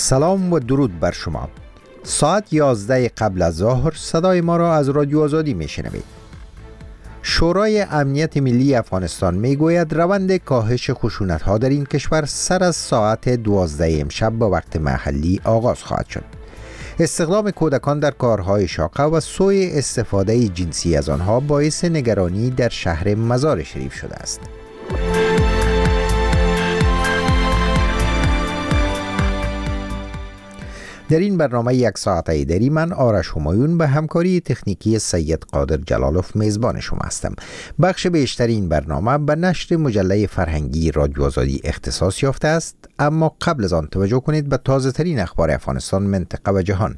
سلام و درود بر شما. ساعت 11 قبل از ظهر صدای ما را از رادیو آزادی میشنوید. شورای امنیت ملی افغانستان میگوید روند کاهش خشونت‌ها در این کشور سر از ساعت 12 امشب به وقت محلی آغاز خواهد شد. استخدام کودکان در کارهای شاقه و سوء استفاده جنسی از آنها باعث نگرانی در شهر مزار شریف شده است. در این برنامه یک ساعته دری من آرش همایون به همکاری تکنیکی سید قادر جلالوف میزبان شما هستم. بخش بیشتر این برنامه به نشر مجله فرهنگی رادیو آزادی اختصاص یافته است، اما قبل از آن توجه کنید به تازه ترین اخبار افغانستان، منطقه و جهان.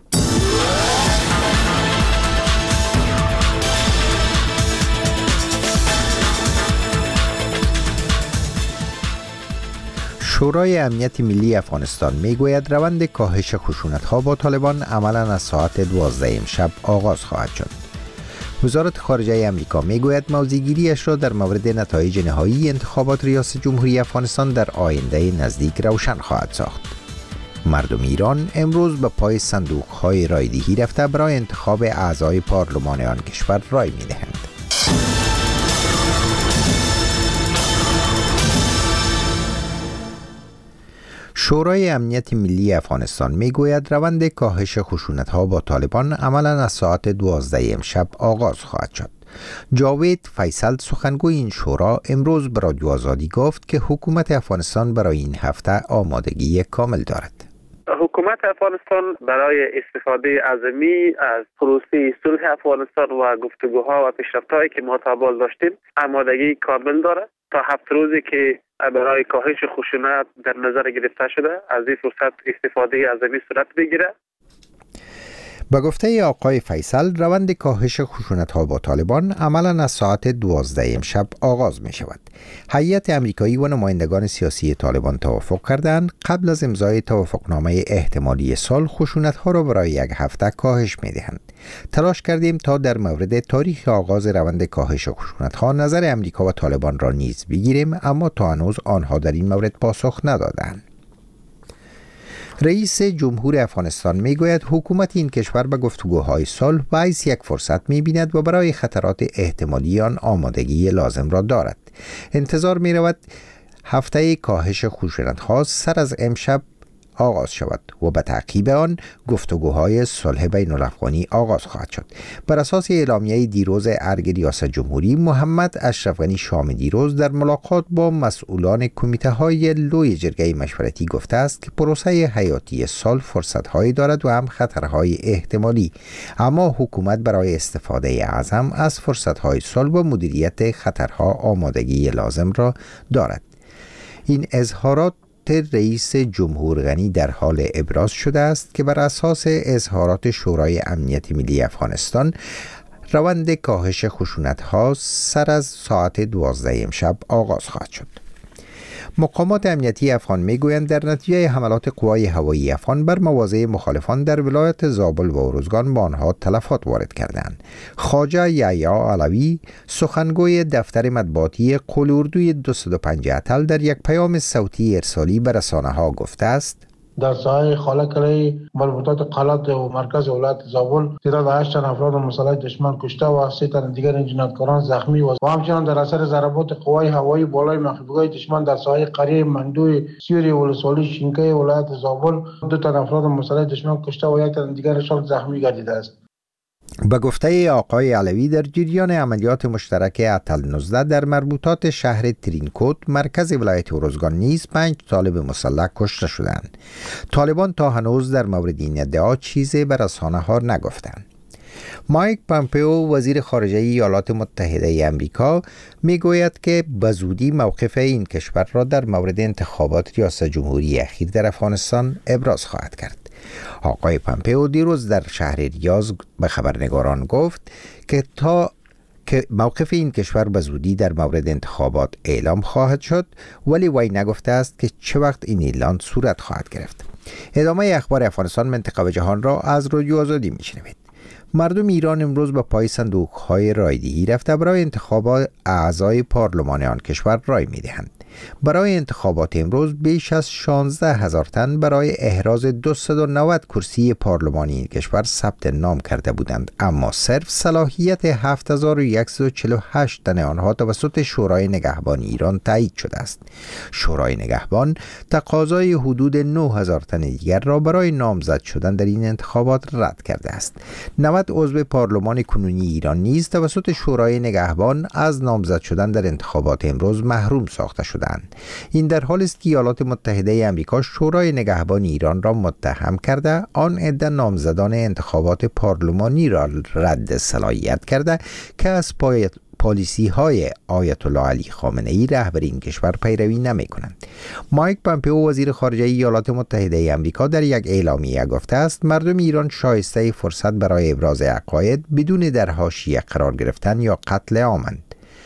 شورای امنیت ملی افغانستان میگوید روند کاهش خشونت‌ها با طالبان عملاً از ساعت 12 امشب آغاز خواهد شد. وزارت خارجه آمریکا میگوید موضع‌گیری‌اش را در مورد نتایج نهایی انتخابات ریاست جمهوری افغانستان در آینده نزدیک روشن خواهد ساخت. مردم ایران امروز به پای صندوق‌های رایدهی رفته برای انتخاب اعضای پارلمان آن کشور رای می‌دهند. شورای امنیت ملی افغانستان میگوید روند کاهش خشونت‌ها با طالبان عملاً از ساعت 12 امشب آغاز خواهد شد. جاوید فیصل سخنگوی این شورا امروز به رادیو آزادی گفت که حکومت افغانستان برای این هفته آمادگی کامل دارد. حکومت افغانستان برای استفاده عظیمی از پروسه صلح افغانستان و گفتگوها و پیشرفت‌هایی که ما تا حال داشتیم آمادگی کامل دارد. تا 7 روزی که برای کاهش خشونت در نظر گرفته شده از این فرصت استفاده عظیمی صورت بگیره. به گفته آقای فیصل روند کاهش خشونت‌ها با طالبان عملاً از ساعت 12 امشب آغاز می شود. هیئت آمریکایی و نمایندگان سیاسی طالبان توافق کردند قبل از امضای توافقنامه احتمالی صلح خشونت‌ها را برای یک هفته کاهش می دهند. تلاش کردیم تا در مورد تاریخ آغاز روند کاهش خشونت‌ها نظر آمریکا و طالبان را نیز بگیریم، اما تا هنوز آنها در این مورد پاسخ ندادند. رئیس جمهور افغانستان میگوید حکومت این کشور به گفتگوهای صلح باعث یک فرصت می‌بیند و برای خطرات احتمالی آن آمادگی لازم را دارد. انتظار می‌رود هفته کاهش خشونت‌ها سر از امشب آغاز شود و به تعقیب آن گفتگوهای صلح بین الافغانی آغاز خواهد شد. بر اساس اعلامیه دیروز ارگ ریاست جمهوری، محمد اشرف غنی شام دیروز در ملاقات با مسئولان کمیته‌های لوی جرگه مشورتی گفته است که پروسه حیاتی صلح فرصت‌هایی دارد و هم خطرهای احتمالی، اما حکومت برای استفاده اعظم از فرصت‌های صلح و مدیریت خطرها آمادگی لازم را دارد. این اظهارات رئیس جمهور غنی در حال ابراز شده است که بر اساس اظهارات شورای امنیت ملی افغانستان روند کاهش خشونت‌ها سر از ساعت 12 امشب آغاز خواهد شد. مقامات امنیتی افغان میگویند در نتیجه حملات قوای هوایی افغان بر مواضع مخالفان در ولایت زابل و ارزگان به آنها تلفات وارد کردند. خواجه یحیی علوی سخنگوی دفتر مطبوعاتی قول اردوی 205 اتل در یک پیام صوتی ارسالی به رسانه‌ها گفته است: در ساحه خالقلی مربوطات قلات و مرکز ولایت زابل تعداد 8 تن افراد مسلح دشمن کشته و 3 تن دیگر جنایتکاران زخمی و همچنین در اثر ضربات قوای هوایی بالای مخفیگاه دشمن در ساحه قریه مندوی سیوری ولسوالی شینکه ولایت زابل 2 تن افراد مسلح دشمن کشته و 1 تن دیگرشان زخمی گردیده است. به گفته آقای علوی در جریان عملیات مشترک اتل 19 در مربوطات شهر ترینکوت مرکز ولایت ارزگان نیز 5 طالب مسلح کشته شدند. طالبان تا هنوز در مورد این ادعا چیزی به رسانه‌ها نگفتند. مایک پامپئو وزیر خارجه ایالات متحده آمریکا میگوید که به زودی موقف این کشور را در مورد انتخابات ریاست جمهوری اخیر در افغانستان ابراز خواهد کرد. آقای پامپئو دیروز در شهر ریاض به خبرنگاران گفت که موقف این کشور به زودی در مورد انتخابات اعلام خواهد شد، ولی وی نگفته است که چه وقت این اعلان صورت خواهد گرفت. ادامه اخبار افغانستان، منطقه و جهان را از رادیو آزادی میشنوید. مردم ایران امروز به پای صندوق‌های رایدهی رفته برای انتخاب اعضای پارلمان آن کشور رای می‌دهند. برای انتخابات امروز بیش از 16,000 تن برای احراز 290 کرسی پارلمانی این کشور ثبت نام کرده بودند، اما صرف صلاحیت 7148 تن آنها توسط شورای نگهبان ایران تایید شده است. شورای نگهبان تقاضای حدود 9000 تن دیگر را برای نامزد شدن در این انتخابات رد کرده است. 90 عضو پارلمان کنونی ایران نیز توسط شورای نگهبان از نامزد شدن در انتخابات امروز محروم ساخته شدند. این در حالی است که ایالات متحده آمریکا شورای نگهبان ایران را متهم کرده آن عده نامزدان انتخابات پارلمانی را رد صلاحیت کرده که از پالیسی های آیت الله علی خامنه ای رهبر این کشور پیروی نمی کنند. مایک پامپئو وزیر خارجه ایالات متحده آمریکا در یک اعلامیه گفته است مردم ایران شایسته فرصت برای ابراز عقاید بدون در حاشیه قرار گرفتن یا قتل عامند.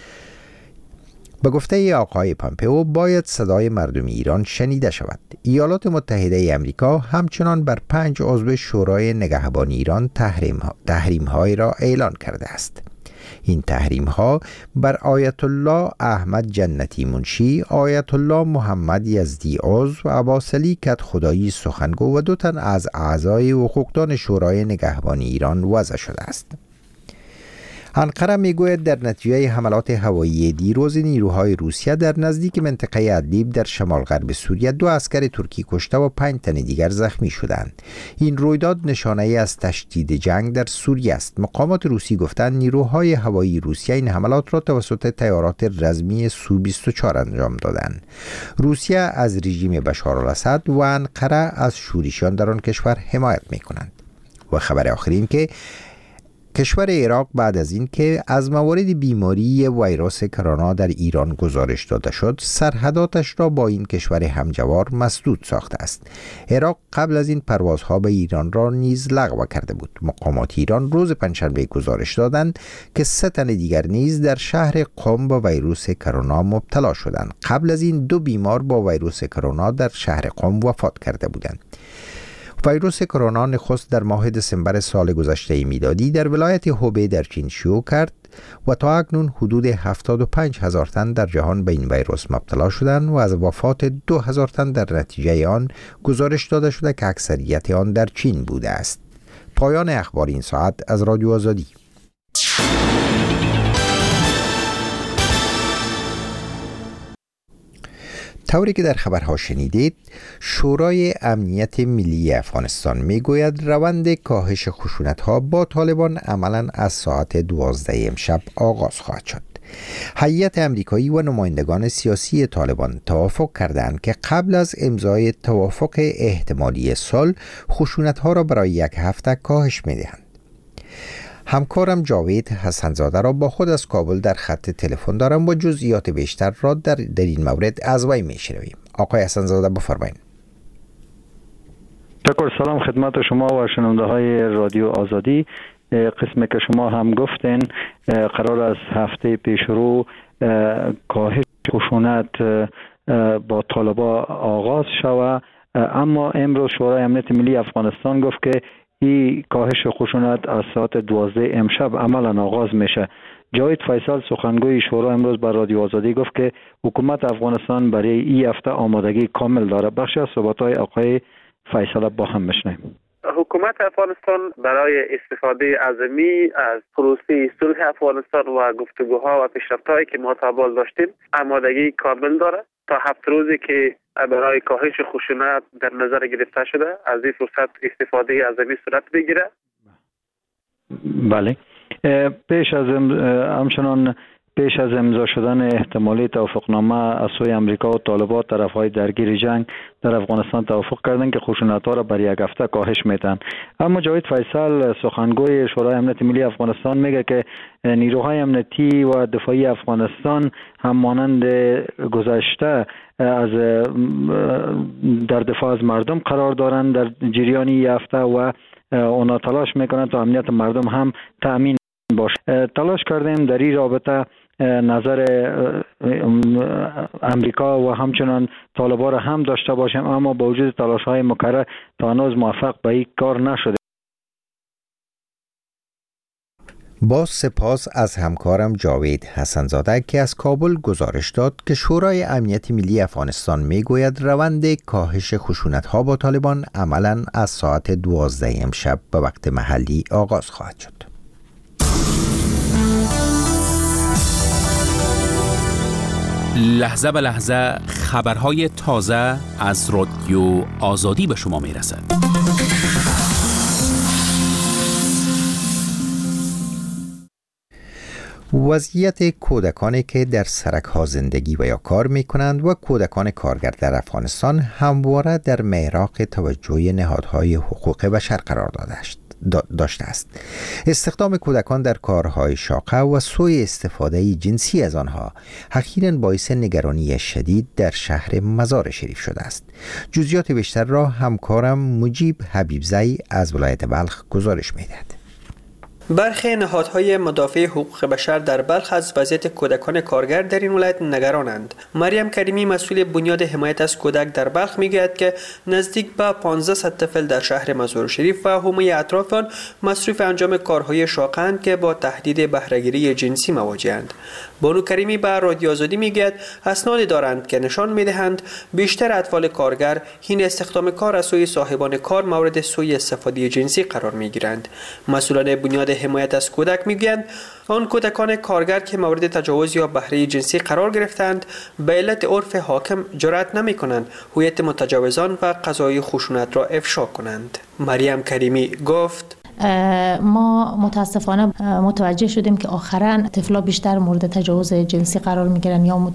به گفته آقای پامپئو باید صدای مردم ایران شنیده شود. ایالات متحده آمریکا همچنان بر 5 عضو شورای نگهبان ایران تحریم های را اعلان کرده است. این تحریم ها بر آیت الله احمد جنتی منشی، آیت الله محمد یزدی عضو و عباس علی کدخدایی سخنگو و 2 تن از اعضای حقوقدان شورای نگهبان ایران وضع شده است. انقره میگوید در نتیجه حملات هوایی دیروز نیروهای روسیه در نزدیک منطقه ادلیب در شمال غرب سوریه 2 عسکر ترکی کشته و 5 تن دیگر زخمی شدند. این رویداد نشانه ای از تشدید جنگ در سوریه است. مقامات روسی گفتند نیروهای هوایی روسیه این حملات را توسط طیارات رزمی سو-24 انجام دادند. روسیه از رژیم بشار الاسد و انقره از شورشیان در آن کشور حمایت می‌کنند. و خبر آخر این که کشور عراق بعد از این که از موارد بیماری ویروس کرونا در ایران گزارش داده شد، سرحداتش را با این کشور همجوار مسدود ساخته است. عراق قبل از این پروازها به ایران را نیز لغو کرده بود. مقامات ایران روز پنجشنبه گزارش دادند که 3 تن دیگر نیز در شهر قم با ویروس کرونا مبتلا شدند. قبل از این 2 بیمار با ویروس کرونا در شهر قم وفات کرده بودند. ویروس کرونا نخست در ماه دسامبر سال گذشته میلادی در ولایت هوبی در چین شیوع کرد و تا اکنون حدود 75,000 تن در جهان به این ویروس مبتلا شدند و از وفات 2,000 تن در نتیجه آن گزارش داده شده که اکثریت آن در چین بوده است. پایان اخبار این ساعت از رادیو آزادی. طوری که در خبرها شنیدید، شورای امنیت ملی افغانستان میگوید روند کاهش خشونت‌ها با طالبان عملاً از ساعت 12 امشب آغاز خواهد شد. هیئت امریکایی و نمایندگان سیاسی طالبان توافق کردند که قبل از امضای توافق احتمالی صلح خشونت‌ها را برای 1 هفته کاهش می‌دهند. همکارم جاوید حسنزاده را با خود از کابل در خط تلفن دارم و جزئیات بیشتر را در این مورد از وی میشنویم. آقای حسنزاده بفرمایید. تشکر. سلام خدمت شما و شنونده های رادیو آزادی. قسمی که شما هم گفتین قرار از هفته پیش رو کاهش خشونت با طالبان آغاز شود، اما امروز شورای امنیت ملی افغانستان گفت که این کاهش خشونت از ساعت 12 امشب عملا آغاز میشه. جاوید فیصل سخنگوی شورا امروز بر رادیو آزادی گفت که حکومت افغانستان برای این هفته آمادگی کامل داره. بخشی از صحبت‌های آقای فیصل با هم بشنویم. حکومت افغانستان برای استفاده عظیمی از پروسه صلح افغانستان و گفتگوها و پیشرفت‌هایی که ما تا حال داشتیم آمادگی کامل داره. تا 7 روزی که برای کاهش خشونت در نظر گرفته شده از این فرصت استفاده عظیمی صورت بگیره. بله. پیش از امضا شدن احتمالی توافقنامه از سوی امریکا و طالبان، طرفهای درگیر جنگ در افغانستان توافق کردند که خشونت‌ها را بر 1 هفته کاهش میدن. اما جاوید فیصل سخنگوی شورای امنیت ملی افغانستان میگه که نیروهای امنیتی و دفاعی افغانستان هم مانند گذشته از در دفاع از مردم قرار دارند در جریان این هفته و اونا تلاش میکنند تا امنیت مردم هم تأمین باشه. تلاش کردیم در این رابطه نظر امریکا و همچنان طالبان را هم داشته باشیم، اما با وجود تلاش‌های مکرر تا هنوز موفق به این کار نشده. با سپاس از همکارم جاوید حسنزاده که از کابل گزارش داد که شورای امنیت ملی افغانستان میگوید روند کاهش خشونت‌ها با طالبان عملاً از ساعت 12 امشب به وقت محلی آغاز خواهد شد. لحظه به لحظه خبرهای تازه از رادیو آزادی به شما میرسد. وضعیت کودکانی که در سرک‌ها زندگی و یا کار می‌کنند و کودکان کارگر در افغانستان همواره در محراق توجه نهادهای حقوق بشر قرار داشته است. استخدام کودکان در کارهای شاقه و سوء استفاده جنسی از آنها اخیراً باعث نگرانی شدید در شهر مزار شریف شده است. جزئیات بیشتر را همکارم مجیب حبیبزی از ولایت بلخ گزارش می‌دهد. برخی نهادهای مدافع حقوق بشر در بلخ از وضعیت کودکان کارگر در این ولایت نگرانند. مریم کریمی مسئول بنیاد حمایت از کودک در بلخ میگوید که نزدیک به 1500 طفل در شهر مزار شریف و حومه اطراف آن مصروف انجام کارهای شاقه‌اند که با تهدید بهره‌گیری جنسی مواجه‌اند. بانو کریمی به رادیو آزادی میگوید اسنادی دارند که نشان میدهند بیشتر اطفال کارگر حین استخدام کار از سوی صاحبان کار مورد سوء استفاده جنسی قرار میگیرند. مسئولان بنیاد حمایت از کودک میگویند آن کودکان کارگر که مورد تجاوز یا بهره جنسی قرار گرفتند به علت عرف حاکم جرأت نمی‌کنند هویت متجاوزان و قضای خشونت را افشا کنند. مریم کریمی گفت ما متاسفانه متوجه شدیم که آخرا طفلا بیشتر مورد تجاوز جنسی قرار میگیرن یا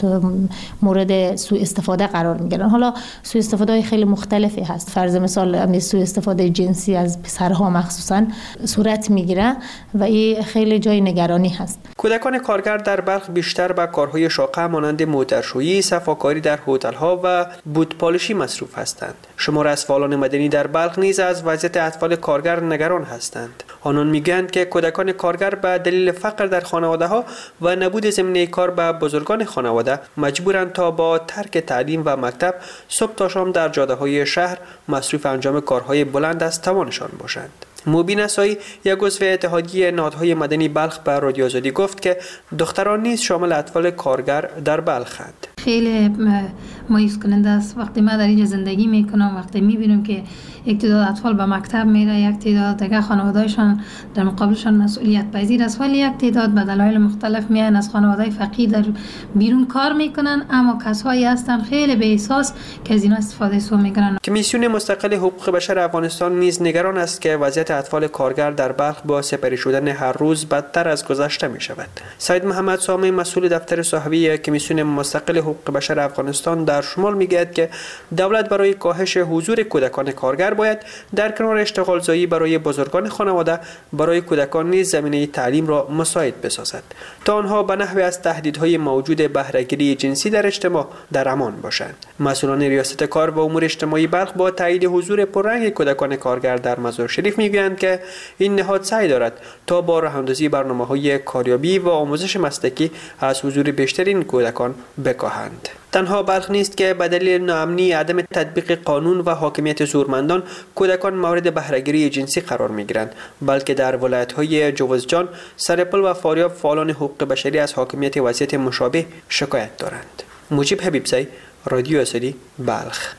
مورد سوء استفاده قرار میگیرن. حالا سوء استفاده های خیلی مختلفی هست. فرض مثال سوء استفاده جنسی از پسرها مخصوصا صورت میگیره و این خیلی جای نگرانی هست. کودکان کارگر در بلخ بیشتر به کارهای شاقه مانند موترشویی، صفاکاری در هتل‌ها و بوت‌پالشی مصروف هستند. شمار از فعالان مدنی در بلخ نیز از وضعیت اطفال کارگر نگران هستند. آنان میگویند که کودکان کارگر به دلیل فقر در خانواده‌ها و نبود زمینه کار به بزرگان خانواده مجبورند تا با ترک تعلیم و مکتب صبح تا شام در جاده‌های شهر مصروف انجام کارهای بلند از توانشان باشند. مبین اسایی یک عضو اتحادیه نهادهای مدنی بلخ به رادیو آزادی گفت که دختران نیز شامل اطفال کارگر در بلخند. خیلی مایوس کننده است وقتی ما در اینجا زندگی میکنم، وقتی میبینم که یک تعداد اطفال به مکتب میره، یک تعداد دیگه خانواده‌شان در مقابلشان مسئولیت پذیر است، ولی یک تعداد به دلایل مختلف میان از خانواده فقیر در بیرون کار میکنن، اما کسایی هستن خیلی به احساس که از اینا استفاده سو میکنن. کمیسیون مستقل حقوق بشر افغانستان نیز نگران است که وضعیت اطفال کارگر در بلخ با سپری شدن هر روز بدتر از گذشته می شود. سید محمد سامی مسئول دفتر صحوی کمیسیون مستقل حقوق بشر افغانستان در شمال میگوید که دولت برای کاهش حضور کودکان کارگر باید در کنار اشتغال زایی برای بزرگان خانواده برای کودکان نیز زمینه تعلیم را مساعد بسازد تا آنها به نحو از تهدیدهای موجود بهره‌گیری جنسی در اجتماع در امان باشند. مسئولان ریاست کار و امور اجتماعی بلخ با تایید حضور پررنگ کودکان کارگر در مزار شریف میگویند که این نهاد سعی دارد تا با راه‌اندازی برنامه‌های کاریابی و آموزش مسلکی از حضور بیشتر این کودکان بکاهند. تنها بلخ نیست که به دلیل ناامنی عدم تطبیق قانون و حاکمیت زورمندان کودکان مورد بهره‌گیری جنسی قرار می‌گیرند، بلکه در ولایت‌های جوزجان، سرپل و فاریاب فعالان حقوق بشری از حاکمیت وضعیت مشابه شکایت دارند. مجیب حبیبزی، رادیو آزادی، بلخ.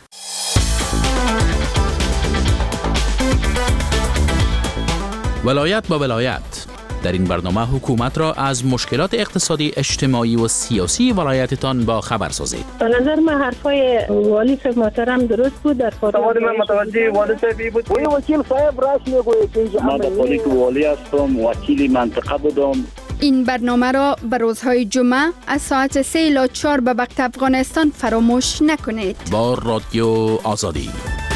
ولایت با ولایت در این برنامه حکومت را از مشکلات اقتصادی، اجتماعی و سیاسی ولایتتان با خبر سازید. به نظر من حرفای والی صاحب محترم درست بود. در سوال من متوجه والی صاحب بود. وکیل صاحب راست میگوید که من به پلیس والی هستم، وکیل منطقه بودم. این برنامه را به روزهای جمعه از ساعت 3 الی 4 به وقت افغانستان فراموش نکنید. با رادیو آزادی.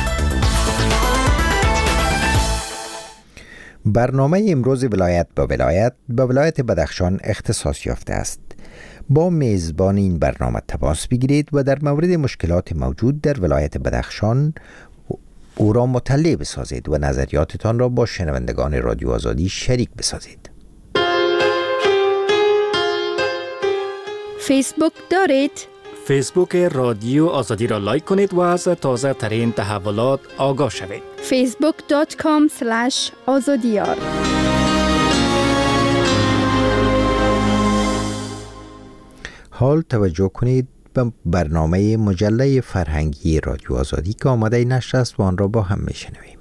برنامه امروز ولایت با ولایت به ولایت بدخشان اختصاص یافته است. با میزبان این برنامه تماس بگیرید و در مورد مشکلات موجود در ولایت بدخشان او را مطلع بسازید و نظریاتتان را با شنوندگان رادیو آزادی شریک بسازید. فیسبوک دارید؟ فیسبوک رادیو آزادی را لایک کنید و از تازه ترین تحولات آگاه شوید. facebook.com/azadiyar حال توجه کنید به برنامه مجله فرهنگی رادیو آزادی که آماده نشر است و آن را با هم میشنویم.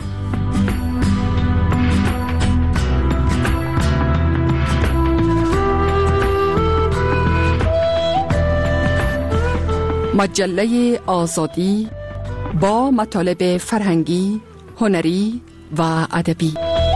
مجله آزادی با مطالب فرهنگی، هنری و ادبی.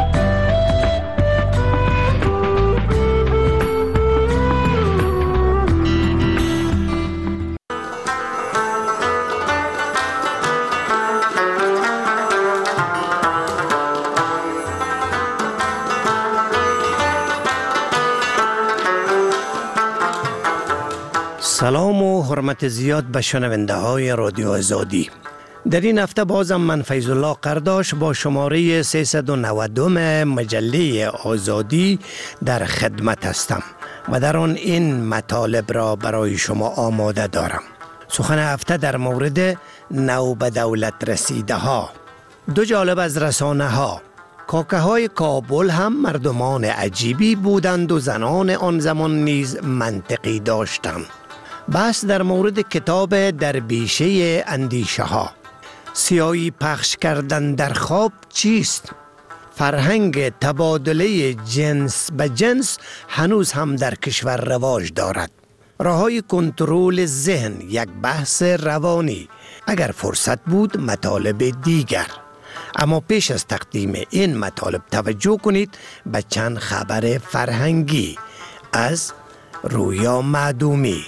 سلام و حرمت زیاد به شنونده های رادیو آزادی. در این هفته بازم من فیض الله قرداش با شماره 392 مجله آزادی در خدمت هستم و در آن این مطالب را برای شما آماده دارم. سخن هفته در مورد نو به دولت رسیده ها. دو جالب از رسانه ها. کاکه های کابل هم مردمان عجیبی بودند و زنان آن زمان نیز منطقی داشتند. بحث در مورد کتاب در بیشه اندیشه ها. سیاهی پخش کردن در خواب چیست؟ فرهنگ تبادله جنس به جنس هنوز هم در کشور رواج دارد. راههای کنترل ذهن، یک بحث روانی. اگر فرصت بود مطالب دیگر. اما پیش از تقدیم این مطالب توجه کنید به چند خبر فرهنگی از رویا معدومی.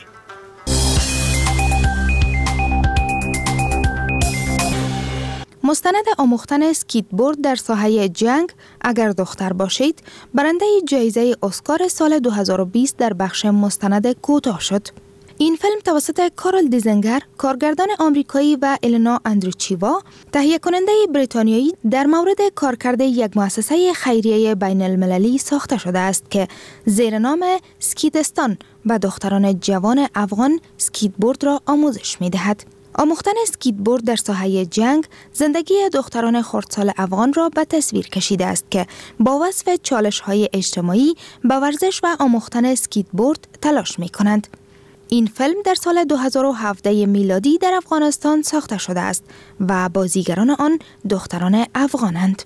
مستند آموختن اسکیتبورد در ساحه جنگ اگر دختر باشید برنده جایزه اسکار سال 2020 در بخش مستند کوتاه شد. این فیلم توسط کارل دیزنگر، کارگردان آمریکایی و الینا اندریچیوا، تهیه کننده بریتانیایی در مورد کارکرد یک مؤسسه خیریه بین المللی ساخته شده است که زیر نام سکیتستان به دختران جوان افغان سکیتبورد را آموزش می دهد. آموختن اسکیتبورد در ساحه جنگ زندگی دختران خردسال افغان را به تصویر کشیده است که با وصف چالش‌های اجتماعی به ورزش و آموختن اسکیتبورد تلاش می‌کنند. این فیلم در سال 2017 میلادی در افغانستان ساخته شده است و بازیگران آن دختران افغانند.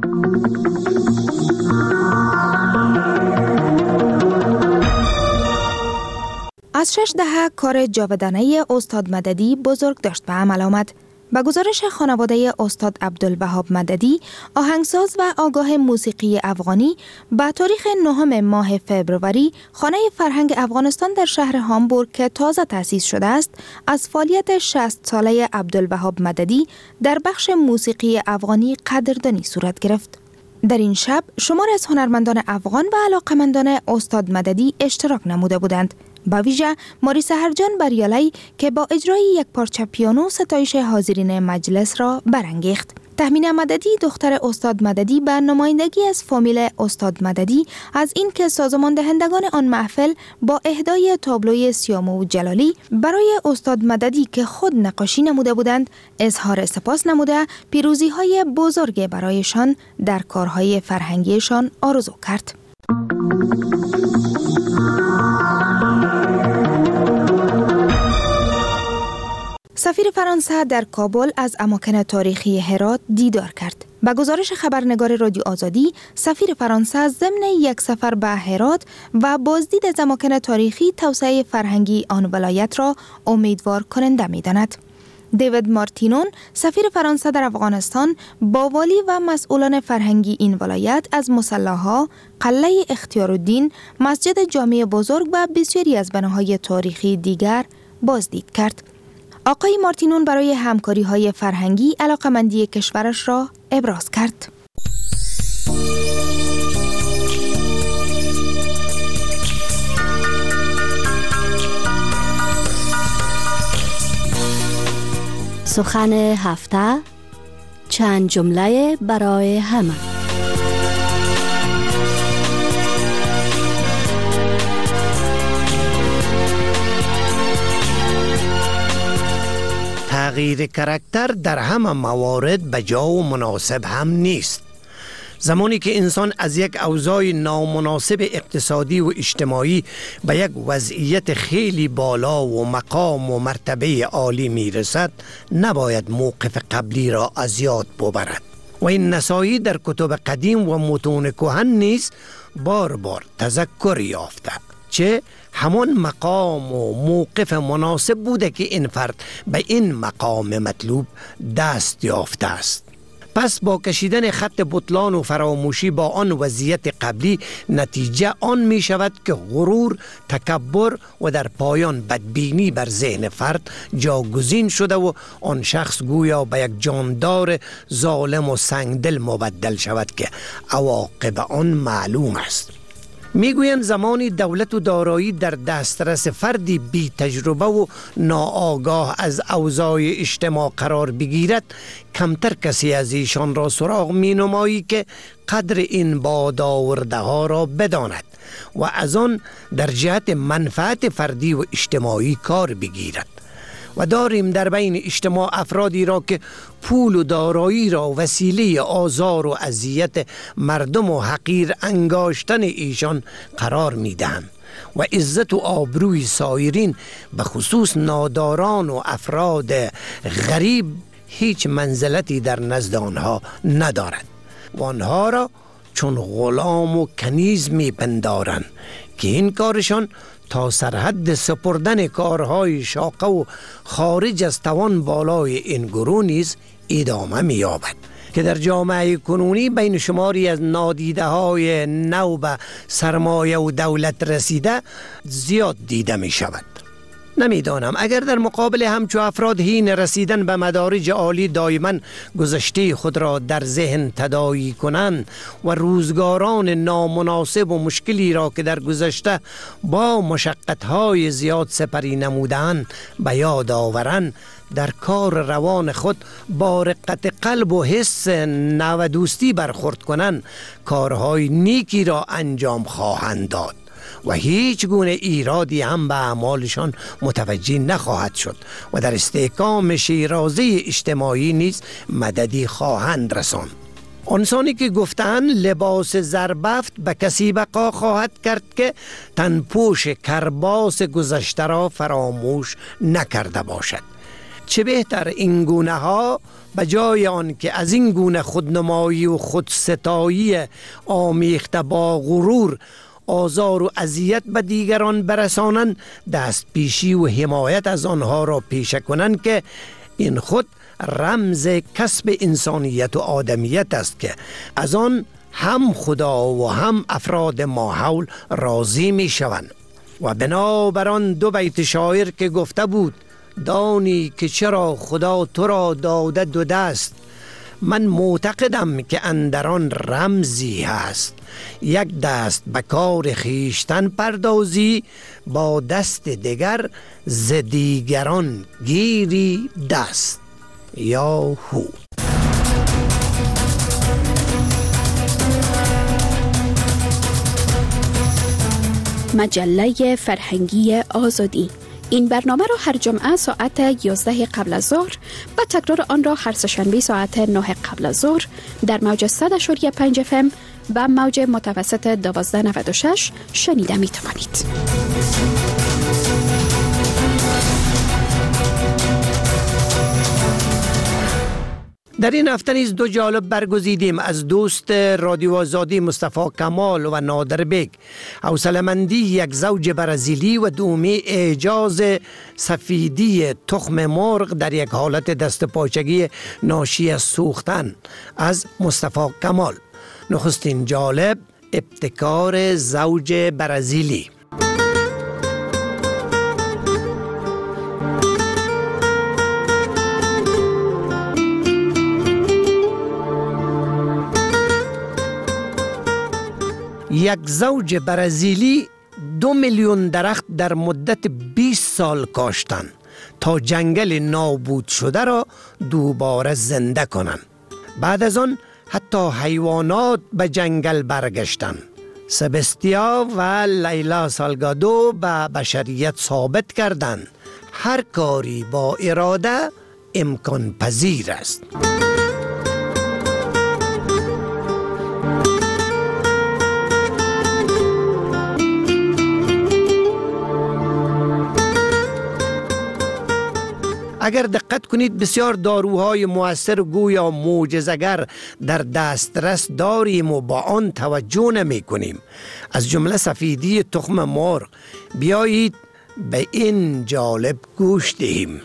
از 6 دهه کار جاودانه استاد مددی بزرگ داشت به عمل آمد. به گزارش خانواده استاد عبدالوهاب مددی، آهنگساز و آگاه موسیقی افغانی، به تاریخ 9 ماه فبروری خانه فرهنگ افغانستان در شهر هامبورگ که تازه تأسیس شده است، از فعالیت 60 ساله عبدالوهاب مددی در بخش موسیقی افغانی قدردانی صورت گرفت. در این شب شمار از هنرمندان افغان و علاقمندان استاد مددی اشتراک نموده بودند. با ویژه ماری سحرجان بریالی که با اجرای یک پارچه پیانو ستایش حاضرین مجلس را برانگیخت. تهمینه مددی، دختر استاد مددی، به نمایندگی از فامیل استاد مددی از اینکه سازمان دهندگان آن محفل با اهدای تابلوی سیامو جلالی برای استاد مددی که خود نقاشی نموده بودند اظهار سپاس نموده، پیروزی‌های بزرگ برایشان در کارهای فرهنگیشان آرزو کرد. سفیر فرانسه در کابل از اماکن تاریخی هرات دیدار کرد. به گزارش خبرنگار رادیو آزادی، سفیر فرانسه ضمن یک سفر به هرات و بازدید از اماکن تاریخی توسعه فرهنگی آن ولایت را امیدوار کننده می‌داند. دیوید مارتینون، سفیر فرانسه در افغانستان، با والی و مسئولان فرهنگی این ولایت از مصلاها، قلعه اختیارالدین، مسجد جامع بزرگ و بسیاری از بناهای تاریخی دیگر بازدید کرد. آقای مارتینون برای همکاری‌های فرهنگی علاقه‌مندی کشورش را ابراز کرد. سخن هفته، چند جمله برای همه. تغییر کاراکتر در همه موارد به جا و مناسب هم نیست. زمانی که انسان از یک اوضاع نامناسب اقتصادی و اجتماعی به یک وضعیت خیلی بالا و مقام و مرتبه عالی میرسد، نباید موقف قبلی را از یاد ببرد. و این نصایح در کتب قدیم و متون کهن نیز بار بار تذکر یافته، چه همان مقام و موقف مناسب بوده که این فرد به این مقام مطلوب دست یافته است. پس با کشیدن خط بطلان و فراموشی با آن وضعیت قبلی، نتیجه آن می شود که غرور، تکبر و در پایان بدبینی بر ذهن فرد جاگزین شده و آن شخص گویا به یک جاندار ظالم و سنگدل مبدل شود که عواقب آن معلوم است. میگویند زمانی دولت و دارایی در دسترس فردی بی تجربه و ناآگاه از اوضاع اجتماع قرار بگیرد، کمتر کسی از ایشان را سراغ می نمایی که قدر این بادآورده ها را بداند و از آن در جهت منفعت فردی و اجتماعی کار بگیرد. و داریم در بین اجتماع افرادی را که پول و دارایی را وسیله آزار و اذیت مردم و حقیر انگاشتن ایشان قرار می دهند و عزت و آبروی سایرین به خصوص ناداران و افراد غریب هیچ منزلتی در نزد آنها ندارد و آنها را چون غلام و کنیز می پندارند که این کارشان تا سرحد سپردن کارهای شاقه و خارج از توان بالای این گروه نیز ادامه می‌یابد که در جامعه کنونی بین شماری از نادیده های نو به سرمایه و دولت رسیده زیاد دیده می شود. نمیدانم اگر در مقابل همچو افراد هین رسیدن به مدارج عالی دائما گذشته خود را در ذهن تداعی کنند و روزگاران نامناسب و مشکلی را که در گذشته با مشقت‌های زیاد سپری نمودند به یاد آورند، در کار روان خود با رقت قلب و حس نو دوستی برخورد کنند، کارهای نیکی را انجام خواهند داد و هیچ گونه ایرادی هم به اعمالشان متوجه نخواهد شد و در استحکام شیرازه اجتماعی نیز مددی خواهند رساند. آنسانی که گفتند لباس زربفت به کسی بقا خواهد کرد که تنپوش کرباس گذشته را فراموش نکرده باشد. چه بهتر این گونه ها به جای آن که از این گونه خودنمایی و خودستایی آمیخته با غرور آزار و اذیت به دیگران برسانند، دست پیشی و حمایت از آنها را پیشه کنند که این خود رمز کسب انسانیت و آدمیت است که از آن هم خدا و هم افراد ماحول راضی می شوند. و بنابراین دو بیت شاعر که گفته بود دانی که چرا خدا تو را داده دو دست، من معتقدم که اندران رمزی هست، یک دست به کار خیشتن پردازی، با دست دیگر ز دیگران گیری دست. یا هو. مجله فرهنگی آزادی. این برنامه را هر جمعه ساعت 11 قبل از ظهر و تکرار آن را هر سه‌شنبه ساعت 9 قبل از ظهر در موج 100.5 FM و موج متوسط 1296 شنیده می توانید. در این هفته نیز دو جالب برگزیدیم از دوست رادیو آزادی مصطفی کمال و نادر بیگ. حوصله‌مندی یک زوج برزیلی و دومی اعجاز سفیدی تخم مرغ در یک حالت دستپاچگی ناشی از سوختن از مصطفی کمال. نخستین جالب ابتکار زوج برزیلی. یک زوج برزیلی 2 میلیون درخت در مدت 20 سال کاشتند تا جنگل نابود شده را دوباره زنده کنند. بعد از آن حتی حیوانات به جنگل برگشتند. سبستیا و لیلا سالگادو به بشریت ثابت کردند هر کاری با اراده امکان پذیر است. اگر دقت کنید بسیار داروهای مؤثر گویا معجزه‌گر در دسترس داریم و با آن توجه نمی کنیم. از جمله سفیدی تخم مرغ. بیایید به این جالب گوش دهیم.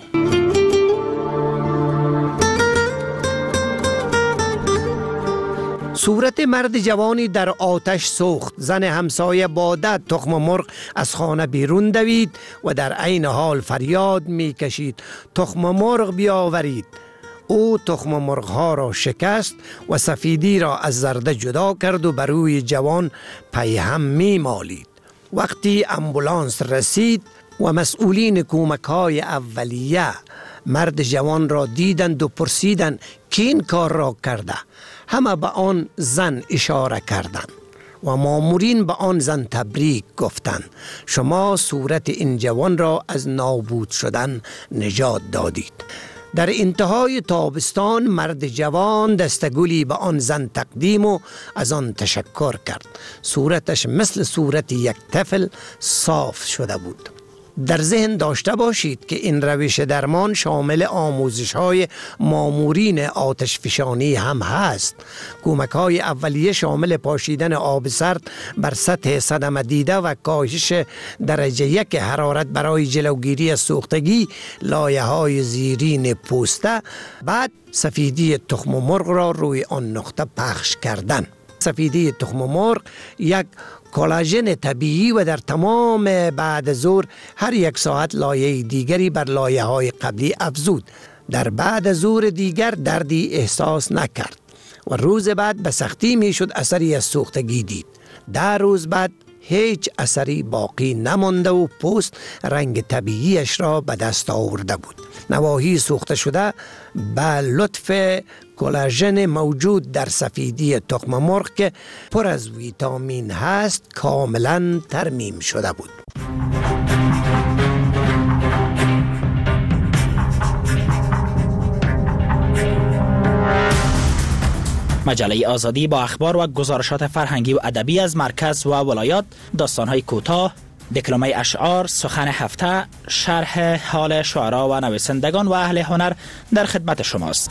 صورت مرد جوانی در آتش سوخت. زن همسایه با ده تخم مرغ از خانه بیرون دوید و در عین حال فریاد می کشید تخم مرغ بیاورید. او تخم مرغ ها را شکست و سفیدی را از زرده جدا کرد و بر روی جوان پیهم می مالید. وقتی امبولانس رسید و مسئولین کمک های اولیه مرد جوان را دیدند و پرسیدند که این کار را کرده. همه به آن زن اشاره کردند و مامورین به آن زن تبریک گفتند. شما صورت این جوان را از نابود شدن نجات دادید. در انتهای تابستان مرد جوان دستگلی به آن زن تقدیم و از آن تشکر کرد. صورتش مثل صورت یک طفل صاف شده بود. در ذهن داشته باشید که این روش درمان شامل آموزش‌های مامورین آتشفشانی هم هست. کمک‌های اولیه شامل پاشیدن آب سرد بر سطح صدمه دیده و کاهش درجه 1 حرارت برای جلوگیری از سوختگی لایه‌های زیرین پوسته. بعد سفیدی تخم مرغ را روی آن نقطه پخش کردن. سفیدی تخم مرغ یک کلاژن طبیعی و در تمام بعد ظهر هر 1 ساعت لایه دیگری بر لایه های قبلی افزود. در بعد ظهر دیگر دردی احساس نکرد و روز بعد به سختی می شد اثری از سوختگی دید. 10 روز بعد هیچ اثری باقی نمانده و پوست رنگ طبیعیش را به دست آورده بود. نواحی سوخته شده به لطف کلاژن موجود در سفیدی تخم مرغ که پر از ویتامین هست کاملا ترمیم شده بود. مجله آزادی با اخبار و گزارشات فرهنگی و ادبی از مرکز و ولایات، داستان‌های کوتاه، دکلمه اشعار، سخن هفته، شرح حال شعرا و نویسندگان و اهل هنر در خدمت شماست.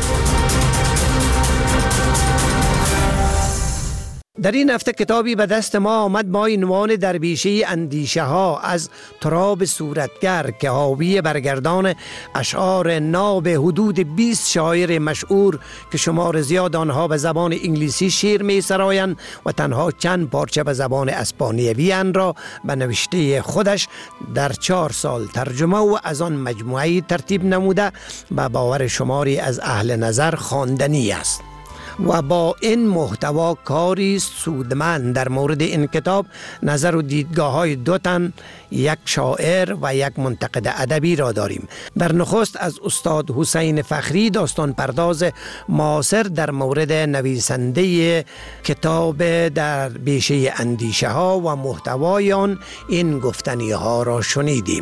در این هفته کتابی به دست ما آمد با عنوان در بیشه اندیشه ها از تراب صورتگر که حاوی برگردان اشعار ناب حدود 20 شاعر مشهور که شمار زیاد آنها به زبان انگلیسی شعر می سرایند و تنها چند پارچه به زبان اسپانیوی آن را به نوشته خودش در 4 سال ترجمه و از آن مجموعه ترتیب نموده به باور شماری از اهل نظر خواندنی است. و با این محتوا کاری سودمند در مورد این کتاب نظر و دیدگاه های 2 تن، یک شاعر و یک منتقد ادبی را داریم. در نخست از استاد حسین فخری داستان پرداز معاصر در مورد نویسنده کتاب در بیشه اندیشه ها و محتوای آن این گفتنی ها را شنیدیم.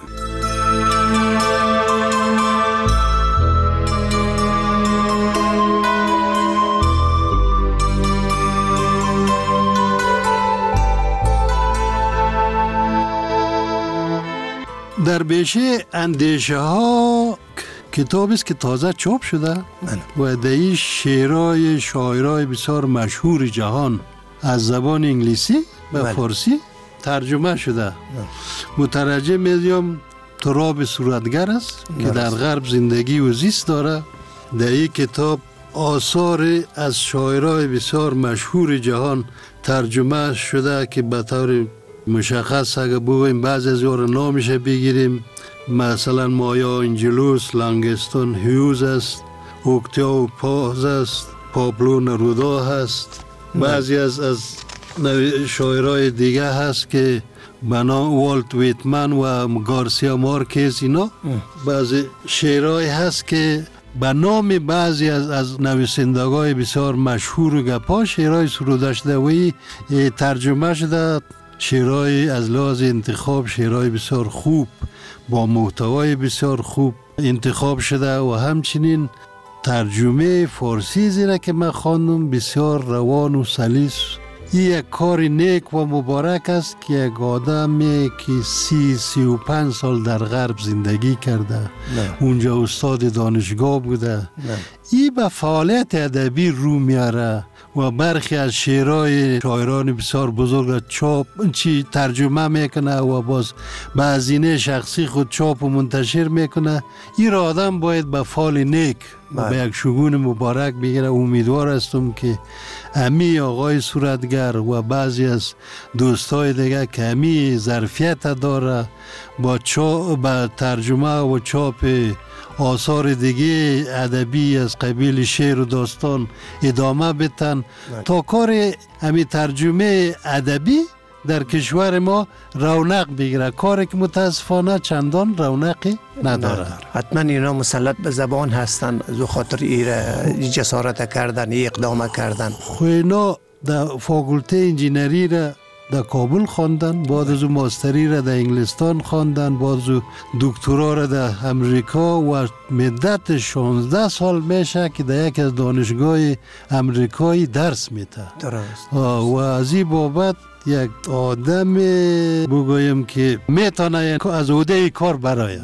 در بیشه اندیشه ها کتابی است که تازه چاپ شده و در این شعرهای شاعرای بسیار مشهور جهان از زبان انگلیسی به فارسی ترجمه شده. مترجم میدیم تراب صورتگر است که در غرب زندگی و زیست داره. در این کتاب آثار از شاعرای بسیار مشهور جهان ترجمه شده که به طور مشخص اگه بگویم بعضی از یار نامش بگیریم، مثلا مایا انجلوس، لانگستون هیوز است، اوکتاو پاز است، پابلو نرودا هست، بعضی از شاعرای دیگه هست که بنا والت ویتمن و گارسیا مارکز. اینا بعضی شعرهای هست که به نام بعضی از نویسندگان بسیار مشهور و گپا شعرهای سروده شده و ترجمه شده. شعرهای از لحاظ انتخاب شعرهای بسیار خوب با محتوای بسیار خوب انتخاب شده و همچنین ترجمه فارسی زیره که من خواندم بسیار روان و سلیس این یک کار نیک و مبارک است که یک آدمی که 35 سال در غرب زندگی کرده، اونجا استاد دانشگاه بوده، این به فعالیت ادبی رو میاره و برخی از شعرهای شاعران بسیار بزرگ ترجمه میکنه و باز به هزینه شخصی خود چاپ و منتشر میکنه. این را آدم باید به فعال نیک و به یک شگون مبارک بگیره. امیدوار هستم که امی آقای صورتگر و بعضی از دوستای دیگه که امی ظرفیت داره با ترجمه و چاپ آثار دیگه ادبی از قبیل شعر و داستان ادامه بدن تا کار امی ترجمه ادبی در کشور ما رونق بگیره، کاری که متاسفانه چندان رونقی نداره. حتما اینا مسلط به زبان هستن، از خاطر جسارت کردن، اقدام کردن. اینا در فاکولته انجینری را در کابل خواندن، بعد از ماستری را در انگلستان خواندن، بعد از دکترا را در امریکا و مدت 16 سال میشه که در یک از دانشگاه امریکایی درس میده. درست. و از این بابت یک آدم بگویم که میتونه از عهده کار برای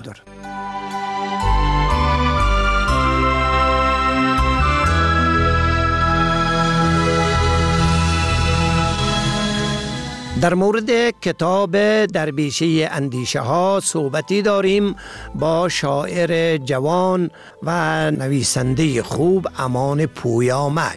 در مورد کتاب درویشه اندیشه ها صحبتی داریم با شاعر جوان و نویسنده خوب امان پویامک.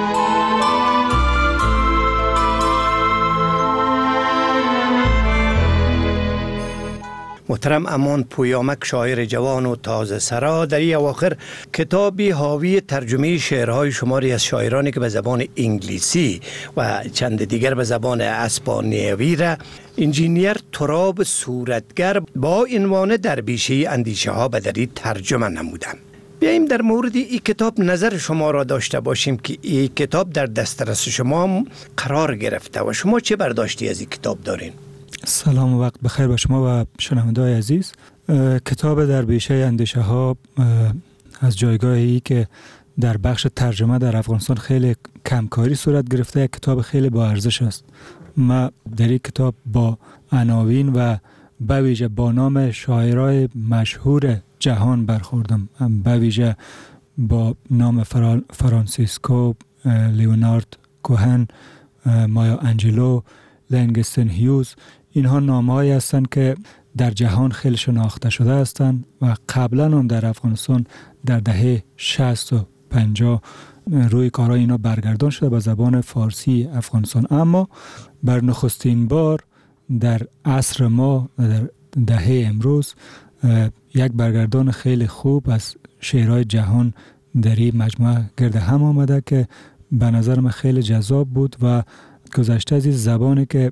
محترم امان پویامک، شاعر جوان و تازه سرا، در این اواخر کتابی حاوی ترجمه شعرهای شماری از شاعرانی که به زبان انگلیسی و چند دیگر به زبان اسپانیوی را انجینیر تراب صورتگر با عنوان درویشه اندیشه ها به دری ترجمه نمودند. بیاییم در مورد این کتاب نظر شما را داشته باشیم که این کتاب در دسترس شما قرار گرفته و شما چه برداشتی از این کتاب دارین؟ سلام و وقت بخیر به شما و شنونده‌های عزیز. کتاب درویشه اندیشه ها از جایگاهی که در بخش ترجمه در افغانستان خیلی کمکاری صورت گرفته، یک کتاب خیلی با ارزش است. ما در این کتاب با عناوین و به ویژه با نام شاعرای مشهور جهان برخوردم، به ویژه با نام فرانسیسکو، لیونارد کوهن، مایا انجلو، لنگستن هیوز. اینها نامه‌هایی هستند که در جهان خیلی شناخته شده هستند و قبلا هم در افغانستان در دهه 60 و 50 روی کارهای اینا برگردان شده به زبان فارسی افغانستان، اما بر نخستین بار در عصر ما در دهه امروز یک برگردان خیلی خوب از شعرهای جهان در این مجموعه گرد هم آمده که به نظر من خیلی جذاب بود و گذشته از این زبانی که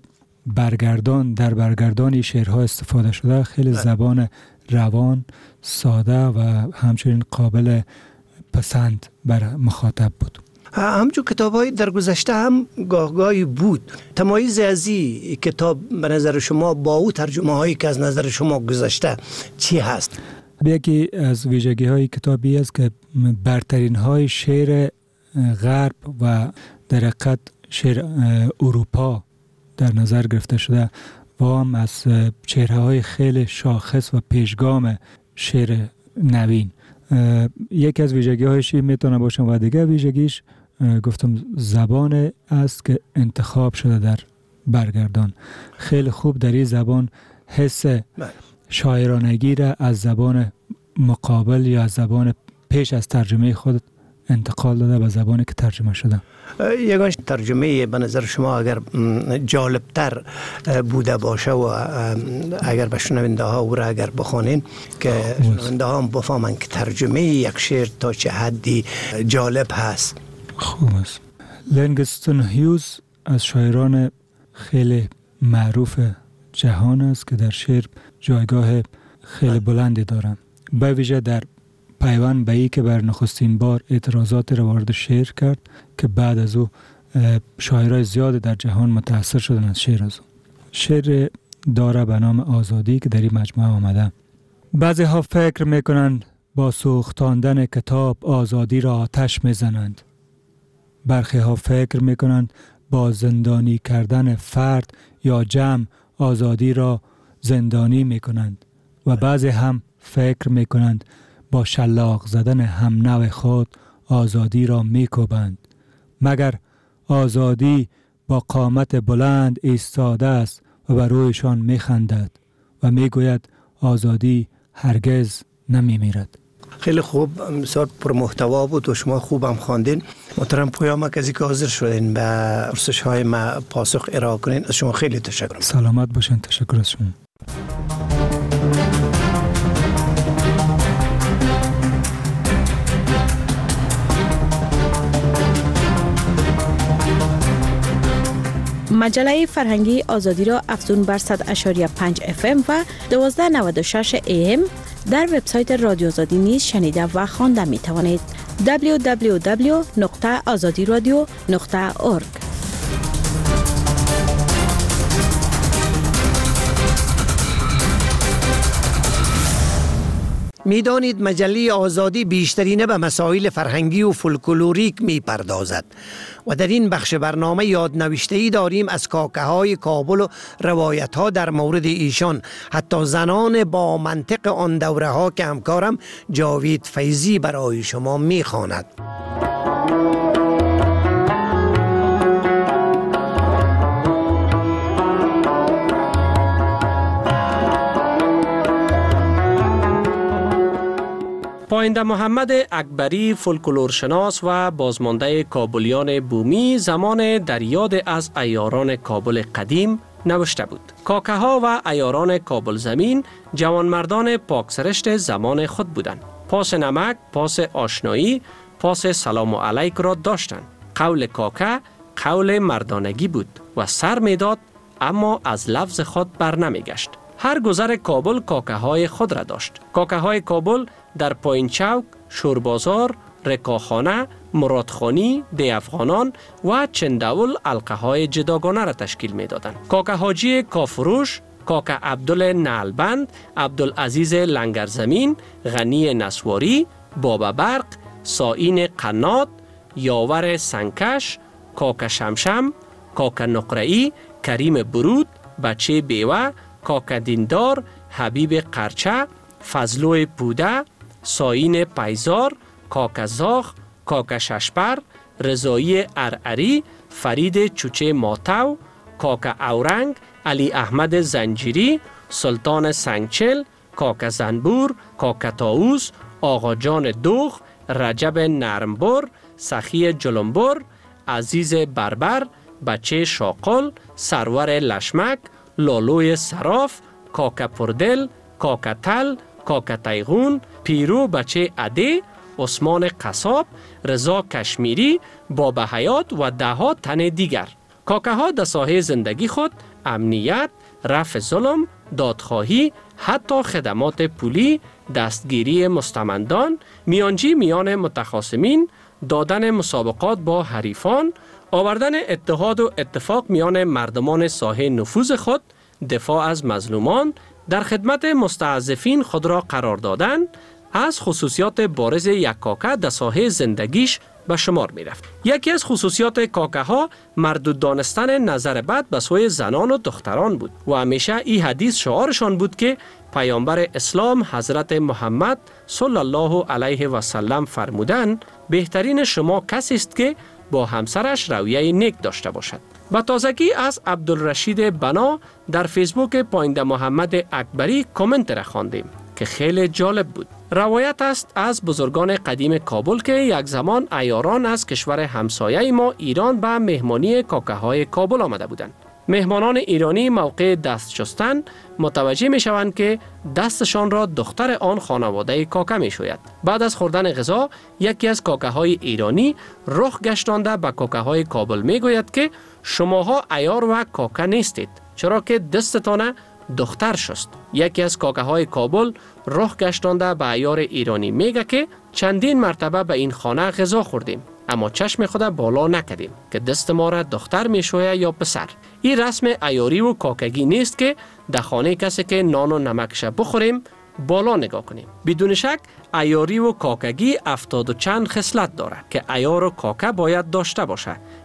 در برگردان شعرها استفاده شده خیلی زبان روان، ساده و همچنین قابل پسند بر مخاطب بود. همچون کتاب های در گذشته هم گاهگاهی بود. تمایز از این کتاب به نظر شما با او ترجمه هایی که از نظر شما گذشته چی هست؟ یکی از ویژگی های کتابی است که برترین های شعر غرب و در حقیقت شعر اروپا در نظر گرفته شده و هم از چهره‌های خیلی شاخص و پیشگام شعر نوین. یکی از ویژگی‌هایش میتونه باشه و دیگه ویژگیش گفتم زبان است که انتخاب شده در برگردان. خیلی خوب در این زبان حس شاعرانگی را از زبان مقابل یا از زبان پیش از ترجمه خود انتقال داده به زبانی که ترجمه شده. یگانش ترجمه به نظر شما اگر جالبتر بوده باشه و اگر به شنونده ها او را اگر بخوانین که شنونده ها هم بفهمن که ترجمه یک شعر تا چه حدی جالب هست. خوب است. لنگستن هیوز از شاعران خیلی معروف جهان است که در شعر جایگاه خیلی بلندی دارند، به ویژه در پیوند به ای که بر نخستین بار اعتراضات را وارد شعر کرد که بعد از او شاعرای زیاد در جهان متاثر شدن از شعر از او. شعر داره به نام آزادی که در این مجموعه آمده. بعضی ها فکر میکنند با سوختاندن کتاب آزادی را آتش میزنند. برخی ها فکر میکنند با زندانی کردن فرد یا جمع آزادی را زندانی می کنند و بعضی هم فکر می کنند با شلاق زدن هم نوع خود آزادی را می کوبند. مگر آزادی با قامت بلند ایستاده است و بر رویشان می خندد و می گوید آزادی هرگز نمی میرد. خیلی خوب، بسیار پرمحتوا بود و شما خوبم خواندین. محترم پویا مرکزی که حاضر شدین به پرسش های ما پاسخ ارائه کنین، از شما خیلی تشکر. سلامت باشین. تشکر از شما. مجله فرهنگی آزادی را افزون بر 100.5 FM و 1296 AM در وبسایت رادیو آزادی نیز شنیده و خوانده می توانید. www.azadiradio.org. میدانید مجله آزادی بیشترینه به مسائل فرهنگی و فولکلوریک می پردازد و در این بخش برنامه یادنوشته‌ای داریم از کاکه های کابل و روایت ها در مورد ایشان، حتی زنان با منطق آن دوره ها که همکارم جاوید فیضی برای شما می خواند. پاینده محمد اکبری، فولکلورشناس و بازمانده کابلیان بومی، زمان در یاد از عیاران کابل قدیم نوشته بود. کاکه ها و عیاران کابل زمین جوانمردان پاکسرشت زمان خود بودند. پاس نمک، پاس آشنایی، پاس سلام علیک را داشتند. قول کاکه قول مردانگی بود و سر میداد اما از لفظ خود بر نمیگشت. هر گذر کابل کاکه های خود را داشت. کاکه های کابل در پایین چوک، شوربازار، رکاخانه، مرادخانی، دی افغانان و چندول علقه های جداگانه را تشکیل می دادند. کاکه حاجی کافروش، کاکه عبدال نعلبند، عبدالعزیز لنگرزمین، غنی نسواری، بابا برق، سائین قنات، یاور سنکش، کاکه شمشم، کاکه نقرئی، کریم برود، بچه بیوه، کاکه دیندار، حبیب قرچه، فضلوی پوده، ساین پیزار، کاکه زاخ، کاکه ششپر، رضایی ارعری، فرید چوچه ماتو، کاکه اورنگ، علی احمد زنجیری، سلطان سنگچل، کاکه زنبور، کاکه تاووس، آقا جان دوغ، رجب نرمبر، سخی جلنبر، عزیز بربر، بچه شاقل، سرور لشمک، لالوی صراف، کاکه پردل، کاکه تل، کاکه تیغون، پیرو بچه عده، عثمان قصاب، رضا کشمیری، بابا حیات و ده ها تن دیگر. کاکه ها در ساحه زندگی خود امنیت، رفع ظلم، دادخواهی، حتی خدمات پولی، دستگیری مستمندان، میانجی میان متخاصمین، دادن مسابقات با حریفان، آوردن اتحاد و اتفاق میان مردمان ساحه نفوذ خود، دفاع از مظلومان، در خدمت مستضعفین خود را قرار دادن، از خصوصیات بارز یک کاکه در ساحه زندگیش به شمار می رفت. یکی از خصوصیات کاکه ها مردود دانستن نظر بد به سوی زنان و دختران بود و همیشه این حدیث شعارشان بود که پیامبر اسلام حضرت محمد صلی الله علیه و سلم فرمودن بهترین شما کسی است که با همسرش رویه نیک داشته باشد. و تازگی از عبدالرشید بنا در فیسبوک پاینده محمد اکبری کامنت را خواندیم که خیلی جالب بود. روایت است از بزرگان قدیم کابل که یک زمان عیاران از کشور همسایه ما ایران به مهمانی کاکه های کابل آمده بودند. مهمانان ایرانی موقع دست شستن متوجه می شوند که دستشان را دختر آن خانواده کاکه می شوید. بعد از خوردن غذا یکی از کاکه های ایرانی رخ گشتانده به کاکه های کابل می گوید که شماها عیار و کاکه نیستید، چرا که دستتان دختر شست. یکی از کاکه های کابل رخ گشتانده به عیار ایرانی میگه که چندین مرتبه به این خانه غذا خوردیم اما چشم خود بالا نکردیم که دست ما را دختر میشوید یا پسر. این رسم عیاری و کاکگی نیست که در خانه کسی که نان و نمکش بخوریم بالا نگاه کنیم. بدون شک عیاری و کاکگی 70 و چند خصلت داره که عیار و کاکه باید داشته باشه.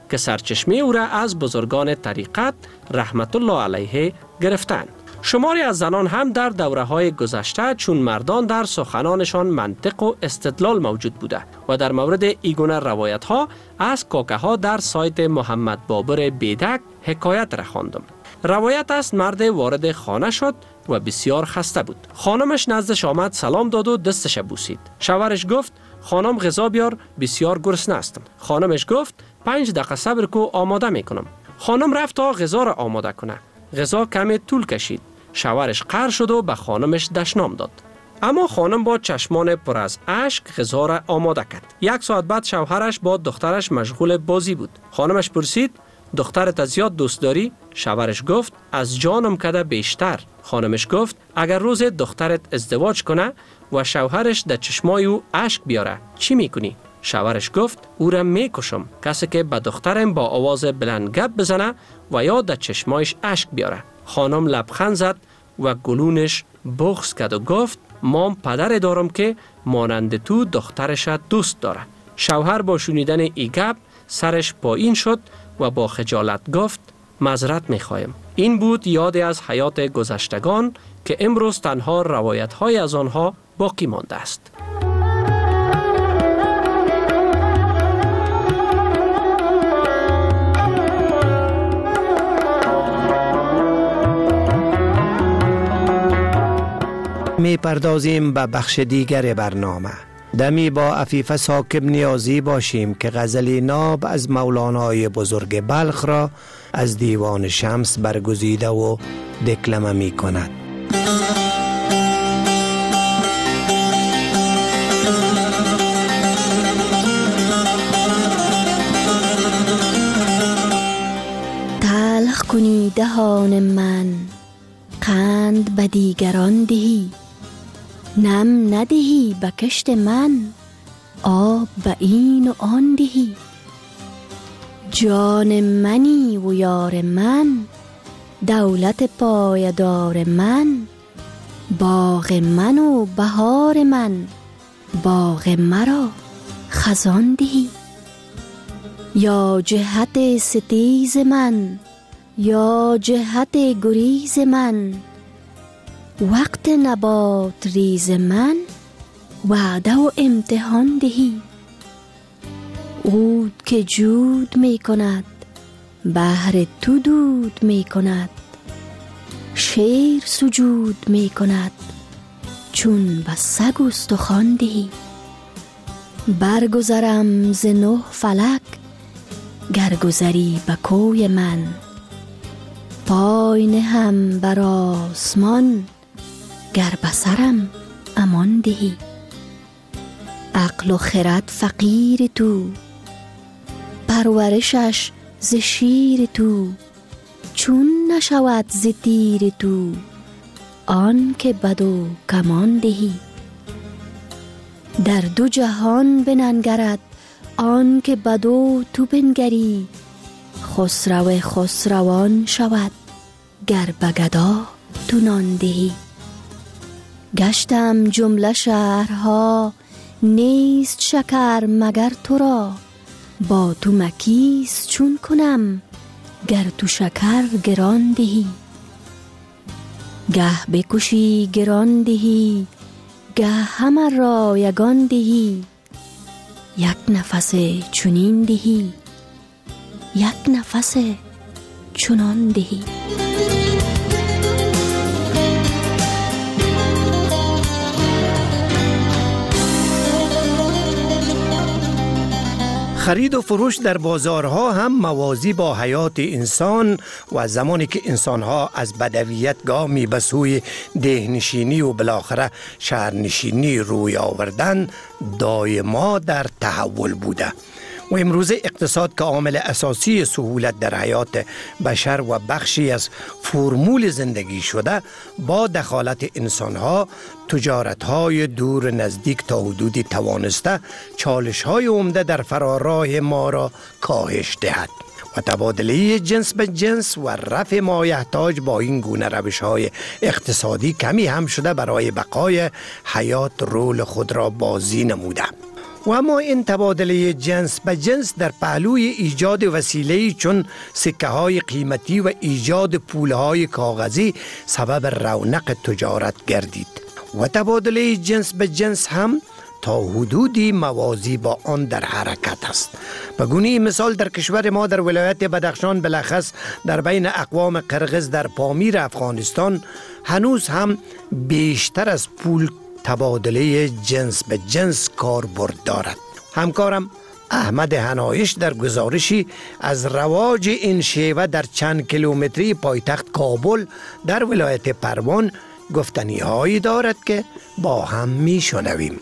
که سرچشمه او را از بزرگان طریقت رحمت الله علیه گرفتند. شماری از زنان هم در دوره‌های گذشته چون مردان در سخنانشان منطق و استدلال موجود بوده و در مورد ایگونه روایت‌ها از کاکه‌ها در سایت محمد بابر بیدک حکایت را خواندم. روایت است مرد وارد خانه شد و بسیار خسته بود. خانمش نزدش آمد، سلام داد و دستش بوسید. شوهرش گفت خانم غذا بیار، بسیار گرسنه هستم. خانمش گفت 5 دقیقه صبر کو، آماده میکنم. خانم رفت تا غذا را آماده کنه. غذا کمی طول کشید. شوهرش قهر شد و به خانمش دشنام داد. اما خانم با چشمان پر از اشک غذا را آماده کرد. 1 ساعت بعد شوهرش با دخترش مشغول بازی بود. خانمش پرسید دخترت زیاد دوست داری؟ شوهرش گفت از جانم کده بیشتر. خانمش گفت اگر روز دخترت ازدواج کنه و شوهرش در چشمای او اشک بیاره چی میکنی؟ شوهرش گفت او را میکشم. کسی که به دخترم با آواز بلند گپ بزنه و یا در چشمایش اشک بیاره. خانم لبخند زد و گلونش بغض کرد و گفت مام پدر دارم که مانند تو دخترش دوست داره. شوهر با شنیدن ای گپ سرش پایین شد و با خجالت گفت معذرت میخوایم. این بود یادی از حیات گذشتگان که امروز تنها روایت‌های از آنها باقی مانده است. می پردازیم به بخش دیگر برنامه. دمی با عفیفه ساکب نیازی باشیم که غزل ناب از مولانای بزرگ بلخ را از دیوان شمس برگزیده و دکلمه می کند. تلخ کنی دهان من، قند به دیگران دهی، نم ندهی به کشت من، آب به این و آن دهی. جان منی و یار من، دولت پایدار من، باغ من و بهار من، باغ مرا خزان دهی. یا جهت ستیز من، یا جهت گریز من، وقت نبات ریز من، وعده و امتحان دهی. عود که جود می کند، بهر تو دود می کند، شیر سجود می کند، چون به سگ استخوان دهی. برگذرم ز 9 فلک، گر گذری به کوی من، پای نهم بر آسمان، گر بسرم امان دهی. عقل و خرد فقیر تو، پرورشش ز شیر تو، چون نشود ز تیر تو، آن که بد و کمان دهی. در 2 جهان بننگرد، آن که بد و تو بنگری، خسرو خسروان شود، گر به گدا تو نان دهی. گشتم جمله شهرها، نیست شکر مگر تو را، با تو مکیس چون کنم، گر تو شکر گران دهی. گه بکشی گران دهی، گه همه را یگان دهی. یک نفس چنین دهی، یک نفس چنان دهی. خرید و فروش در بازارها هم موازی با حیات انسان و زمانی که انسانها از بدویت گامی به سوی دهنشینی و بالاخره شهرنشینی روی آوردن دائما در تحول بوده و امروز اقتصاد که عامل اساسی سهولت در حیات بشر و بخشی از فرمول زندگی شده، با دخالت انسانها تجارت‌های دور نزدیک تا حدودی توانسته چالش‌های عمده در فراراه ما را کاهش دهد و تبادله جنس به جنس و رفع مایحتاج با این گونه روش‌های اقتصادی کمی هم شده برای بقای حیات رول خود را بازی نموده. و اما این تبادله جنس به جنس در پهلوی ایجاد وسیله چون سکه های قیمتی و ایجاد پولهای کاغذی سبب رونق تجارت گردید و تبادله جنس به جنس هم تا حدودی موازی با آن در حرکت است. به گونه مثال در کشور ما در ولایت بدخشان بلخص در بین اقوام قرغز در پامیر افغانستان هنوز هم بیشتر از پول تبادله جنس به جنس کاربرد دارد. همکارم احمد حنایش در گزارشی از رواج این شیوه در چند کیلومتری پایتخت کابل در ولایت پروان گفتنی هایی دارد که با هم می شنویم.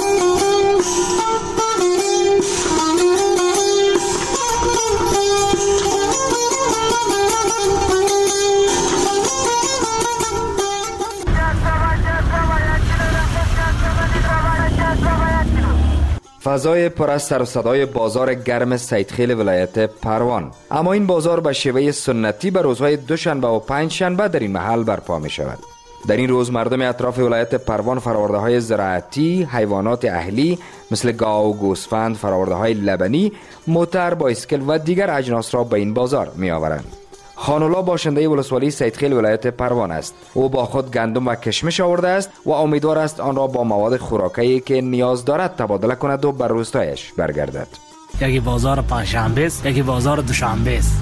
فضای پر از سر و صدای بازار گرم سیدخیل ولایت پروان. اما این بازار به شیوه سنتی به روزهای دوشنبه و پنجشنبه در این محل برپا می شود. در این روز مردم اطراف ولایت پروان فراورده های زراعتی، حیوانات اهلی مثل گاو، گوسفند، فراورده های لبنی، موتر، بایسکل و دیگر اجناس را به این بازار می آورند. خانولا باشنده ولسوالی سیدخیل ولایت پروان است. او با خود گندم و کشمش آورده است و امیدوار است آن را با مواد خوراکی که نیاز دارد تبادله کند و بر روستایش برگردد. یکی بازار پنجشنبه است، یکی بازار دوشنبه است.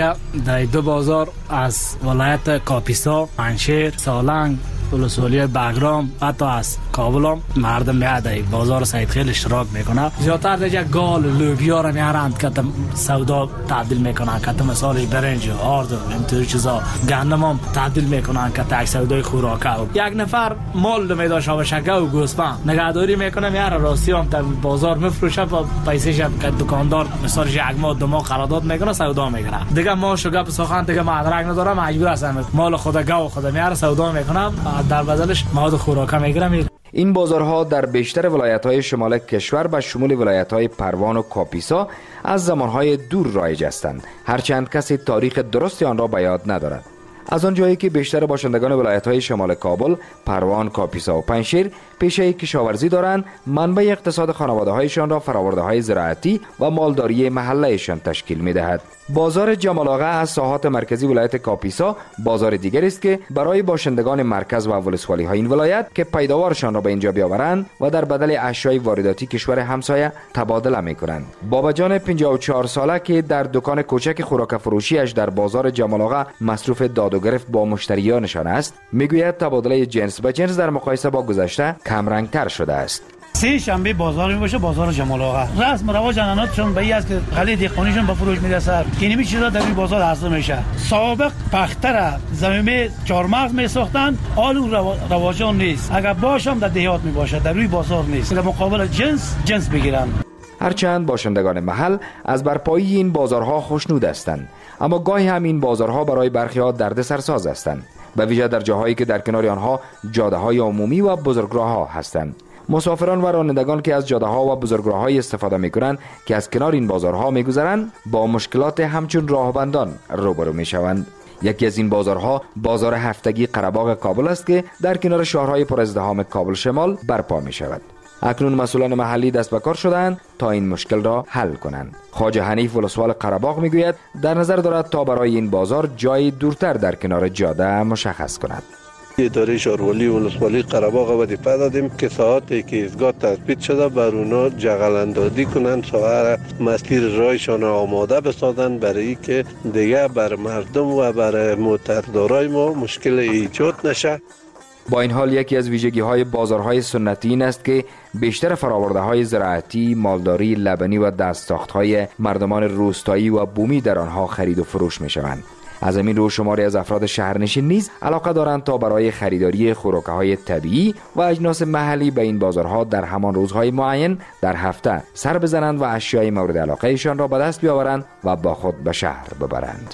در دو بازار از ولایت کاپیسا، پنجشیر، سالنگ، ولسوالی بگرام حتی از کابل هم مردم میاد بازار سیدخیل اشتراک میکنه. زیادتر دیگه گال لوبیا را میارند که سودا تبدیل میکنن، که مثلا برنج، آرد، اینطور چیزا، گندم هم تبدیل میکنن که تک سودای خوراکه. یک نفر مال میدا شابشکه و گوسفند نگهداری میکنه، میاره راستی هم در بازار میفروشه و پیسه‌ش که دکاندار مثلا یک ماه دو ماه قرارداد میکنه سودا میکنه. دیگه ما شوگه سخن دیگه مدرک نداره، مجبور هستم مال خود گاو خود میاره سودا میکنم، در بدلش مواد خوراکه میگیرم. این بازارها در بیشتر ولایت‌های شمال کشور به شمول ولایت‌های پروان و کاپیسا از زمانهای دور رایج هستند، هرچند کسی تاریخ درستی آن را به یاد ندارد. از آن جایی که بیشتر باشندگان ولایت‌های شمال کابل، پروان، کاپیسا و پنجشیر پیشه کشاورزی دارند، منبع اقتصاد خانواده‌هایشان را فراورده‌های زراعتی و مالداری محله‌شان تشکیل می‌دهد. بازار جمال آقا از ساحات مرکزی ولایت کاپیسا بازار دیگری است که برای باشندگان مرکز و ولسوالی‌های این ولایت که پیداوارشان را به اینجا بیاورند و در بدل اشیای وارداتی کشور همسایه تبادله می‌کنند. بابا جان 54 ساله که در دکان کوچک خوراک فروشیش در بازار جمال آقا مصروف داد و گرفت با مشتریانشان است، میگوید تبادله جنس به جنس در مقایسه با گذشته کمرنگ‌تر شده است. سه شنبه بازار می باشه، بازار جمال آقا. رسم رواج اناناتشون به این است که غله دیقانیشون به فروش میرسه. اینمی چیزا در این بازار حاصل میشه. سابق پختر زمینه چهارمغز میساختن، آلو رواجان نیست. اگر باشم در دیهات می باشه، در روی بازار نیست. در مقابل جنس بگیرن. هرچند باشندگان محل از برپایی این بازارها خوشنود هستند، اما گاهی هم این بازارها برای برخی‌ها دردسرساز هستند، به ویژه در جاهایی که در کنار آنها جاده‌های عمومی و بزرگراه‌ها هستند. مسافران و رانندگان که از جاده‌ها و بزرگراه‌های استفاده می‌کنند که از کنار این بازارها می‌گذرند با مشکلات همچون راهبندان روبرو می‌شوند. یکی از این بازارها بازار هفتگی قره‌باغ کابل است که در کنار شهرهای پر ازدحام کابل شمال برپا می‌شود. اکنون مسئولان محلی دست به کار شدند تا این مشکل را حل کنند. خواجه حنیف ولسوال قره‌باغ میگوید در نظر دارد تا برای این بازار جای دورتر در کنار جاده مشخص کند. اداره شهروالی ولسوالی قره‌باغ وظیفه دادیم که ساعاتی که ایستگاه تثبیت شده بر اونا جغل اندازی کنند، ساعت مسیر رایشان آماده بسازند برای که دیگه بر مردم و بر موتردارای ما مشکل ایجاد نشه. با این حال یکی از ویژگی‌های بازارهای سنتی این است که بیشتر فراورده‌های زراعتی، مالداری، لبنی و دستساخت‌های مردمان روستایی و بومی در آنها خرید و فروش می‌شوند. از همین رو شماری از افراد شهرنشین نیز علاقه دارند تا برای خریداری خوراک‌های طبیعی و اجناس محلی به این بازارها در همان روزهای معین در هفته سر بزنند و اشیای مورد علاقه‌شان را به دست بیاورند و با خود به شهر ببرند.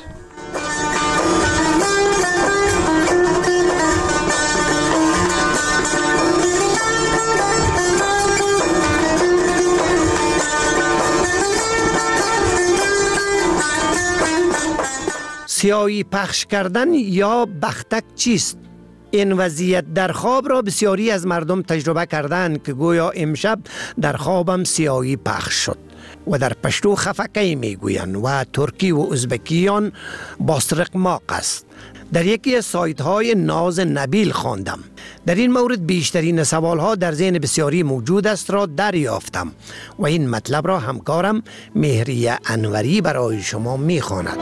سیاهی پخش کردن یا بختک چیست؟ این وضعیت در خواب را بسیاری از مردم تجربه کردند که گویا امشب در خوابم سیاهی پخش شد و در پشتو خفکی میگویند و ترکی و ازبکیان باسرق ماق است. در یکی از سایت های ناز نبیل خواندم. در این مورد بیشترین سوال ها در ذهن بسیاری موجود است را دریافتم و این مطلب را همکارم مهریه انوری برای شما میخواند.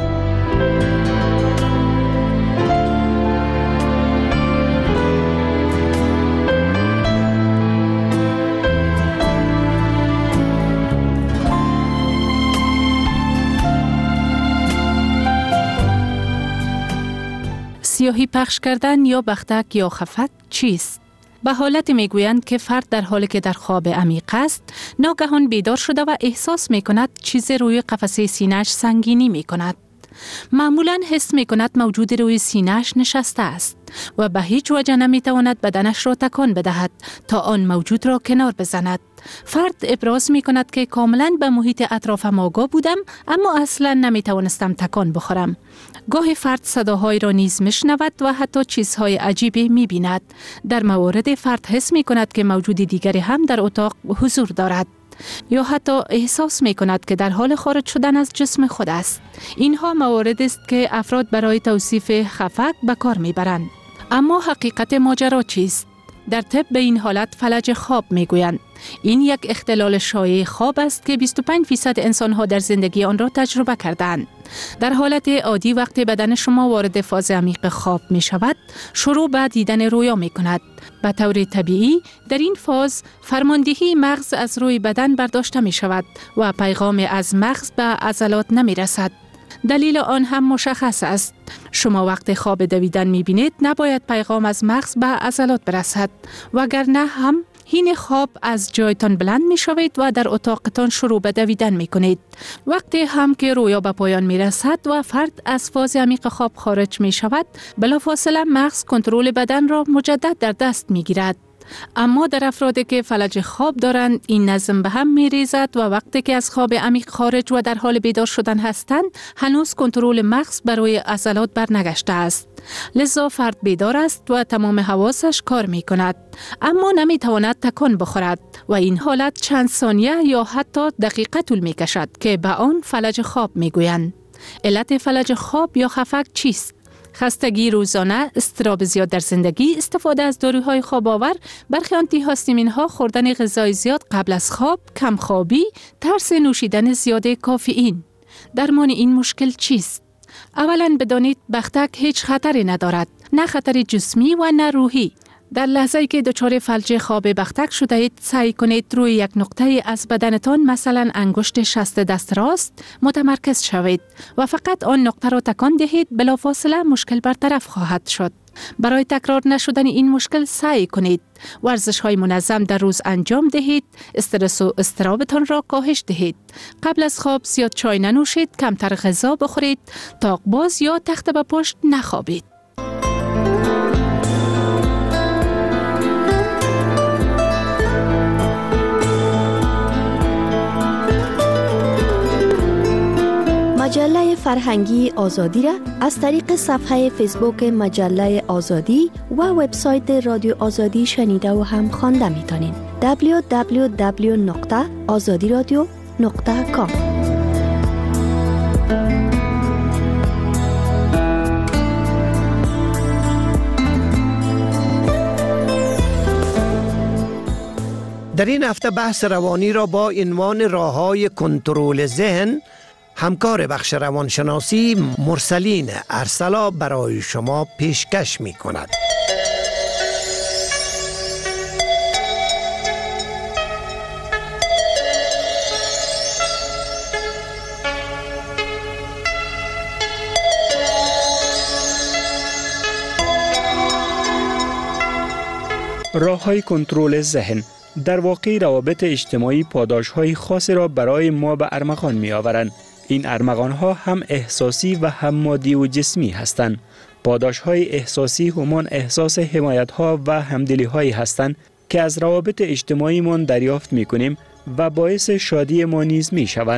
سیاهی پخش کردن یا بختک یا خفک چیست؟ به حالت میگویند که فرد در حالی که در خواب عمیق است ناگهان بیدار شده و احساس می کند چیز روی قفسه سینه‌اش سنگینی می کند. معمولاً حس می کند موجود روی سینه‌اش نشسته است و به هیچ وجه نمی تواند بدنش را تکان بدهد تا آن موجود را کنار بزند. فرد ابراز می کند که کاملاً به محیط اطرافم آگاه بودم اما اصلاً نمی توانستم تکان بخورم. گاهی فرد صداهایی را نیز میشنود و حتی چیزهای عجیبی می بیند. در موارد فرد حس می کند که موجود دیگری هم در اتاق حضور دارد یا حتی احساس می کند که در حال خارج شدن از جسم خود است. اینها موارد است که افراد برای توصیف خفک به کار می برند. اما حقیقت ماجرا چیست؟ در طب به این حالت فلج خواب می گویند. این یک اختلال شایع خواب است که 25% انسان‌ها در زندگی آن را تجربه کردند. در حالت عادی وقتی بدن شما وارد فاز عمیق خواب می شود، شروع به دیدن رویا می کند. به طور طبیعی در این فاز فرماندهی مغز از روی بدن برداشته می شود و پیغام از مغز به عضلات نمی رسد. دلیل آن هم مشخص است. شما وقت خواب دویدن می بینید نباید پیغام از مغز به عضلات برسد وگرنه هم حین خواب از جایتان بلند می شوید و در اتاقتان شروع به دویدن می کنید. وقتی هم که رویا به پایان می رسد و فرد از فاز عمیق خواب خارج می شود، بلافاصله مغز کنترل بدن را مجدد در دست می گیرد. اما در افرادی که فلج خواب دارند این نظم به هم می ریزد و وقتی که از خواب عمیق خارج و در حال بیدار شدن هستند هنوز کنترل مغز برای عضلات برنگشته است. لذا فرد بیدار است و تمام حواسش کار می کند اما نمی تواند تکان بخورد و این حالت چند ثانیه یا حتی دقیقه طول می کشد که به آن فلج خواب می گویند. علت فلج خواب یا خفک چیست؟ خستگی روزانه، اضطراب زیاد در زندگی، استفاده از داروهای خواب آور، برخی آنتی هاستامین ها، خوردن غذای زیاد قبل از خواب، کم خوابی، ترس نوشیدن زیاد کافئین. درمان این مشکل چیست؟ اولا بدانید بختک هیچ خطری ندارد، نه خطر جسمی و نه روحی. در لحظه‌ای که دچار فلج خواب بختک شده اید، سعی کنید روی یک نقطه از بدنتان مثلا انگشت شست دست راست متمرکز شوید و فقط آن نقطه را تکان دهید، بلافاصله مشکل برطرف خواهد شد. برای تکرار نشدن این مشکل سعی کنید ورزش‌های منظم در روز انجام دهید، استرس و اضطرابتان را کاهش دهید. قبل از خواب زیاد چای ننوشید، کمتر غذا بخورید، تاق باز یا تخت به پشت نخوابید. مجله فرهنگی آزادی را از طریق صفحه فیسبوک مجله آزادی و وبسایت رادیو آزادی شنیده و هم خوانده میتونین. www.azadiradio.com. در این هفته بحث روانی را با عنوان راه‌های کنترل ذهن همکار بخش روانشناسی مرسلین ارسلا برای شما پیشکش می کند. راه‌های کنترل ذهن در واقع روابط اجتماعی پاداش‌های خاصی را برای ما به ارمغان می‌آورند. این ارمغان‌ها هم احساسی و هم مادی و جسمی هستند. پاداش‌های احساسی همان احساس حمایت‌ها و همدلی‌هایی هستند که از روابط اجتماعیمان دریافت می‌کنیم و باعث شادی ما نیز می‌شوند.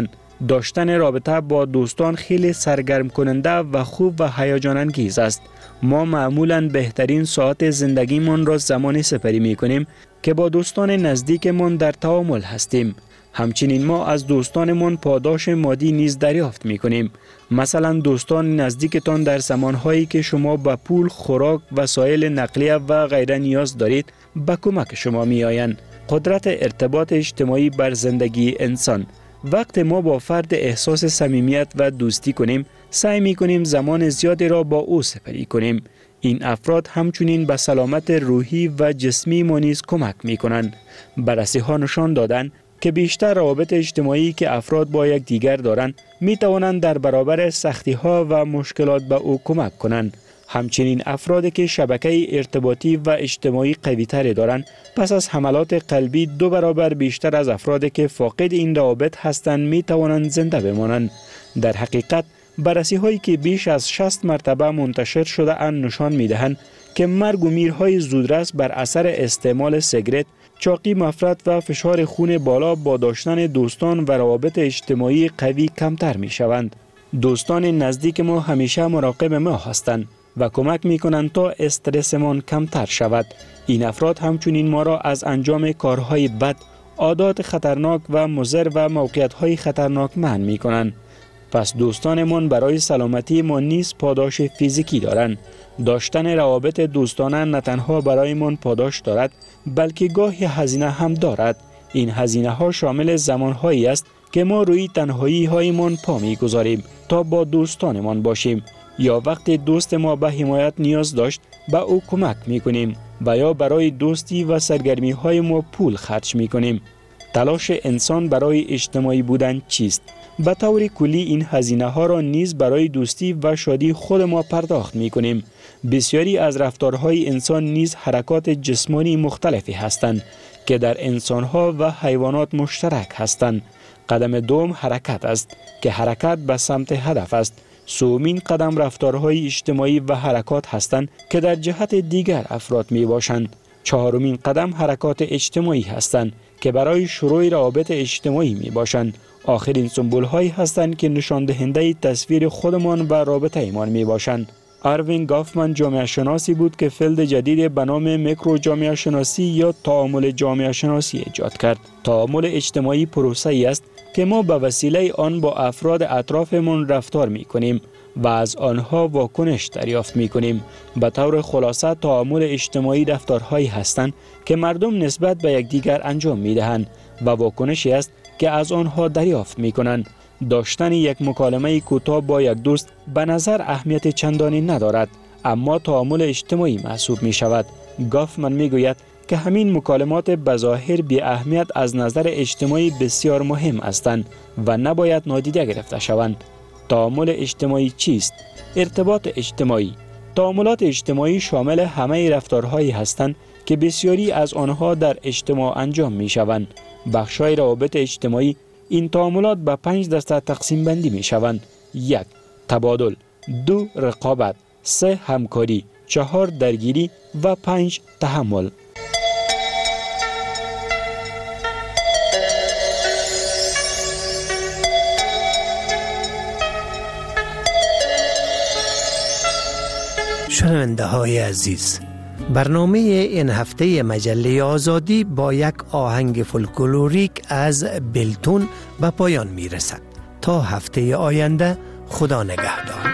داشتن رابطه با دوستان خیلی سرگرم کننده و خوب و هیجان انگیز است. ما معمولاً بهترین ساعت زندگیمان را زمانی سپری می کنیم که با دوستان نزدیکمان در تعامل هستیم. همچنین ما از دوستانمان پاداش مادی نیز دریافت می کنیم. مثلا دوستان نزدیکتان در زمانهایی که شما به پول، خوراک، وسایل نقلیه و غیره نیاز دارید به کمک شما می آیند. قدرت ارتباط اجتماعی بر زندگی انسان. وقت ما با فرد احساس صمیمیت و دوستی کنیم، سعی می کنیم زمان زیادی را با او سپری کنیم. این افراد همچنین به سلامت روحی و جسمی ما نیز کمک می کنند. بررسی ها نشان دادند که بیشتر روابط اجتماعی که افراد با یک دیگر دارند می توانند در برابر سختی ها و مشکلات به او کمک کنند. همچنین افرادی که شبکه ارتباطی و اجتماعی قوی تری دارند پس از حملات قلبی 2 برابر بیشتر از افرادی که فاقد این روابط هستند می توانند زنده بمانند. در حقیقت بررسی هایی که بیش از 60 مرتبه منتشر شده اند نشان می دهند که مرگ و میرهای زودرس بر اثر استعمال سیگرت، چاقی مفرط و فشار خون بالا با داشتن دوستان و روابط اجتماعی قوی کمتر می شوند. دوستان نزدیک ما همیشه مراقب ما هستند و کمک می کنند تا استرسمان کمتر شود. این افراد همچنین ما را از انجام کارهای بد، عادات خطرناک و مضر و موقعیت‌های خطرناک منع می کنند. پس دوستانمان برای سلامتی ما نیز پاداش فیزیکی دارند. داشتن روابط دوستانه نه تنها برایمان پاداش دارد بلکه گاهی هزینه هم دارد. این هزینه ها شامل زمانهایی است که ما روی تنهایی هایمان پا می گذاریم تا با دوستانمان باشیم، یا وقتی دوست ما به حمایت نیاز داشت به او کمک می کنیم و یا برای دوستی و سرگرمی های ما پول خرج می کنیم. تلاش انسان برای اجتماعی بودن چیست؟ به طور کلی این هزینه ها را نیز برای دوستی و شادی خود ما پرداخت می کنیم. بسیاری از رفتارهای انسان نیز حرکات جسمانی مختلفی هستند که در انسان ها و حیوانات مشترک هستند. قدم دوم حرکت است که حرکت به سمت هدف است. سومین قدم رفتارهای اجتماعی و حرکات هستند که در جهت دیگر افراد می باشند. چهارمین قدم حرکات اجتماعی هستند که برای شروع روابط اجتماعی می باشند. آخرین سمبول هایی هستند که نشان دهنده تصویر خودمان و رابطه ایمان می باشند. اروین گافمن جامعه شناسی بود که فیلد جدید به نام میکرو جامعه شناسی یا تعامل جامعه شناسی ایجاد کرد. تعامل اجتماعی پروسه ای است که ما به وسیله آن با افراد اطرافمان رفتار می کنیم و از آنها واکنش دریافت می کنیم. به طور خلاصه تعامل اجتماعی رفتارهایی هستند که مردم نسبت به یکدیگر انجام می دهند و واکنشی است که از آنها دریافت می کنند. داشتن یک مکالمه کوتاه با یک دوست به نظر اهمیت چندانی ندارد، اما تعامل اجتماعی محسوب می شود. گافمن می گوید که همین مکالمات بظاهر بی اهمیت از نظر اجتماعی بسیار مهم هستند و نباید نادیده گرفته شوند. تعامل اجتماعی چیست؟ ارتباط اجتماعی. تعاملات اجتماعی شامل همه رفتارهایی هستند که بسیاری از آنها در اجتماع انجام می شوند. بخشای روابط اجتماعی این تعاملات به 5 دسته تقسیم بندی می شوند. 1. تبادل، 2. رقابت، 3. همکاری، 4. درگیری و 5. تحمل. شنونده های عزیز، برنامه این هفته مجله آزادی با یک آهنگ فولکلوریک از بلتون به پایان می رسد. تا هفته آینده، خدا نگهدار.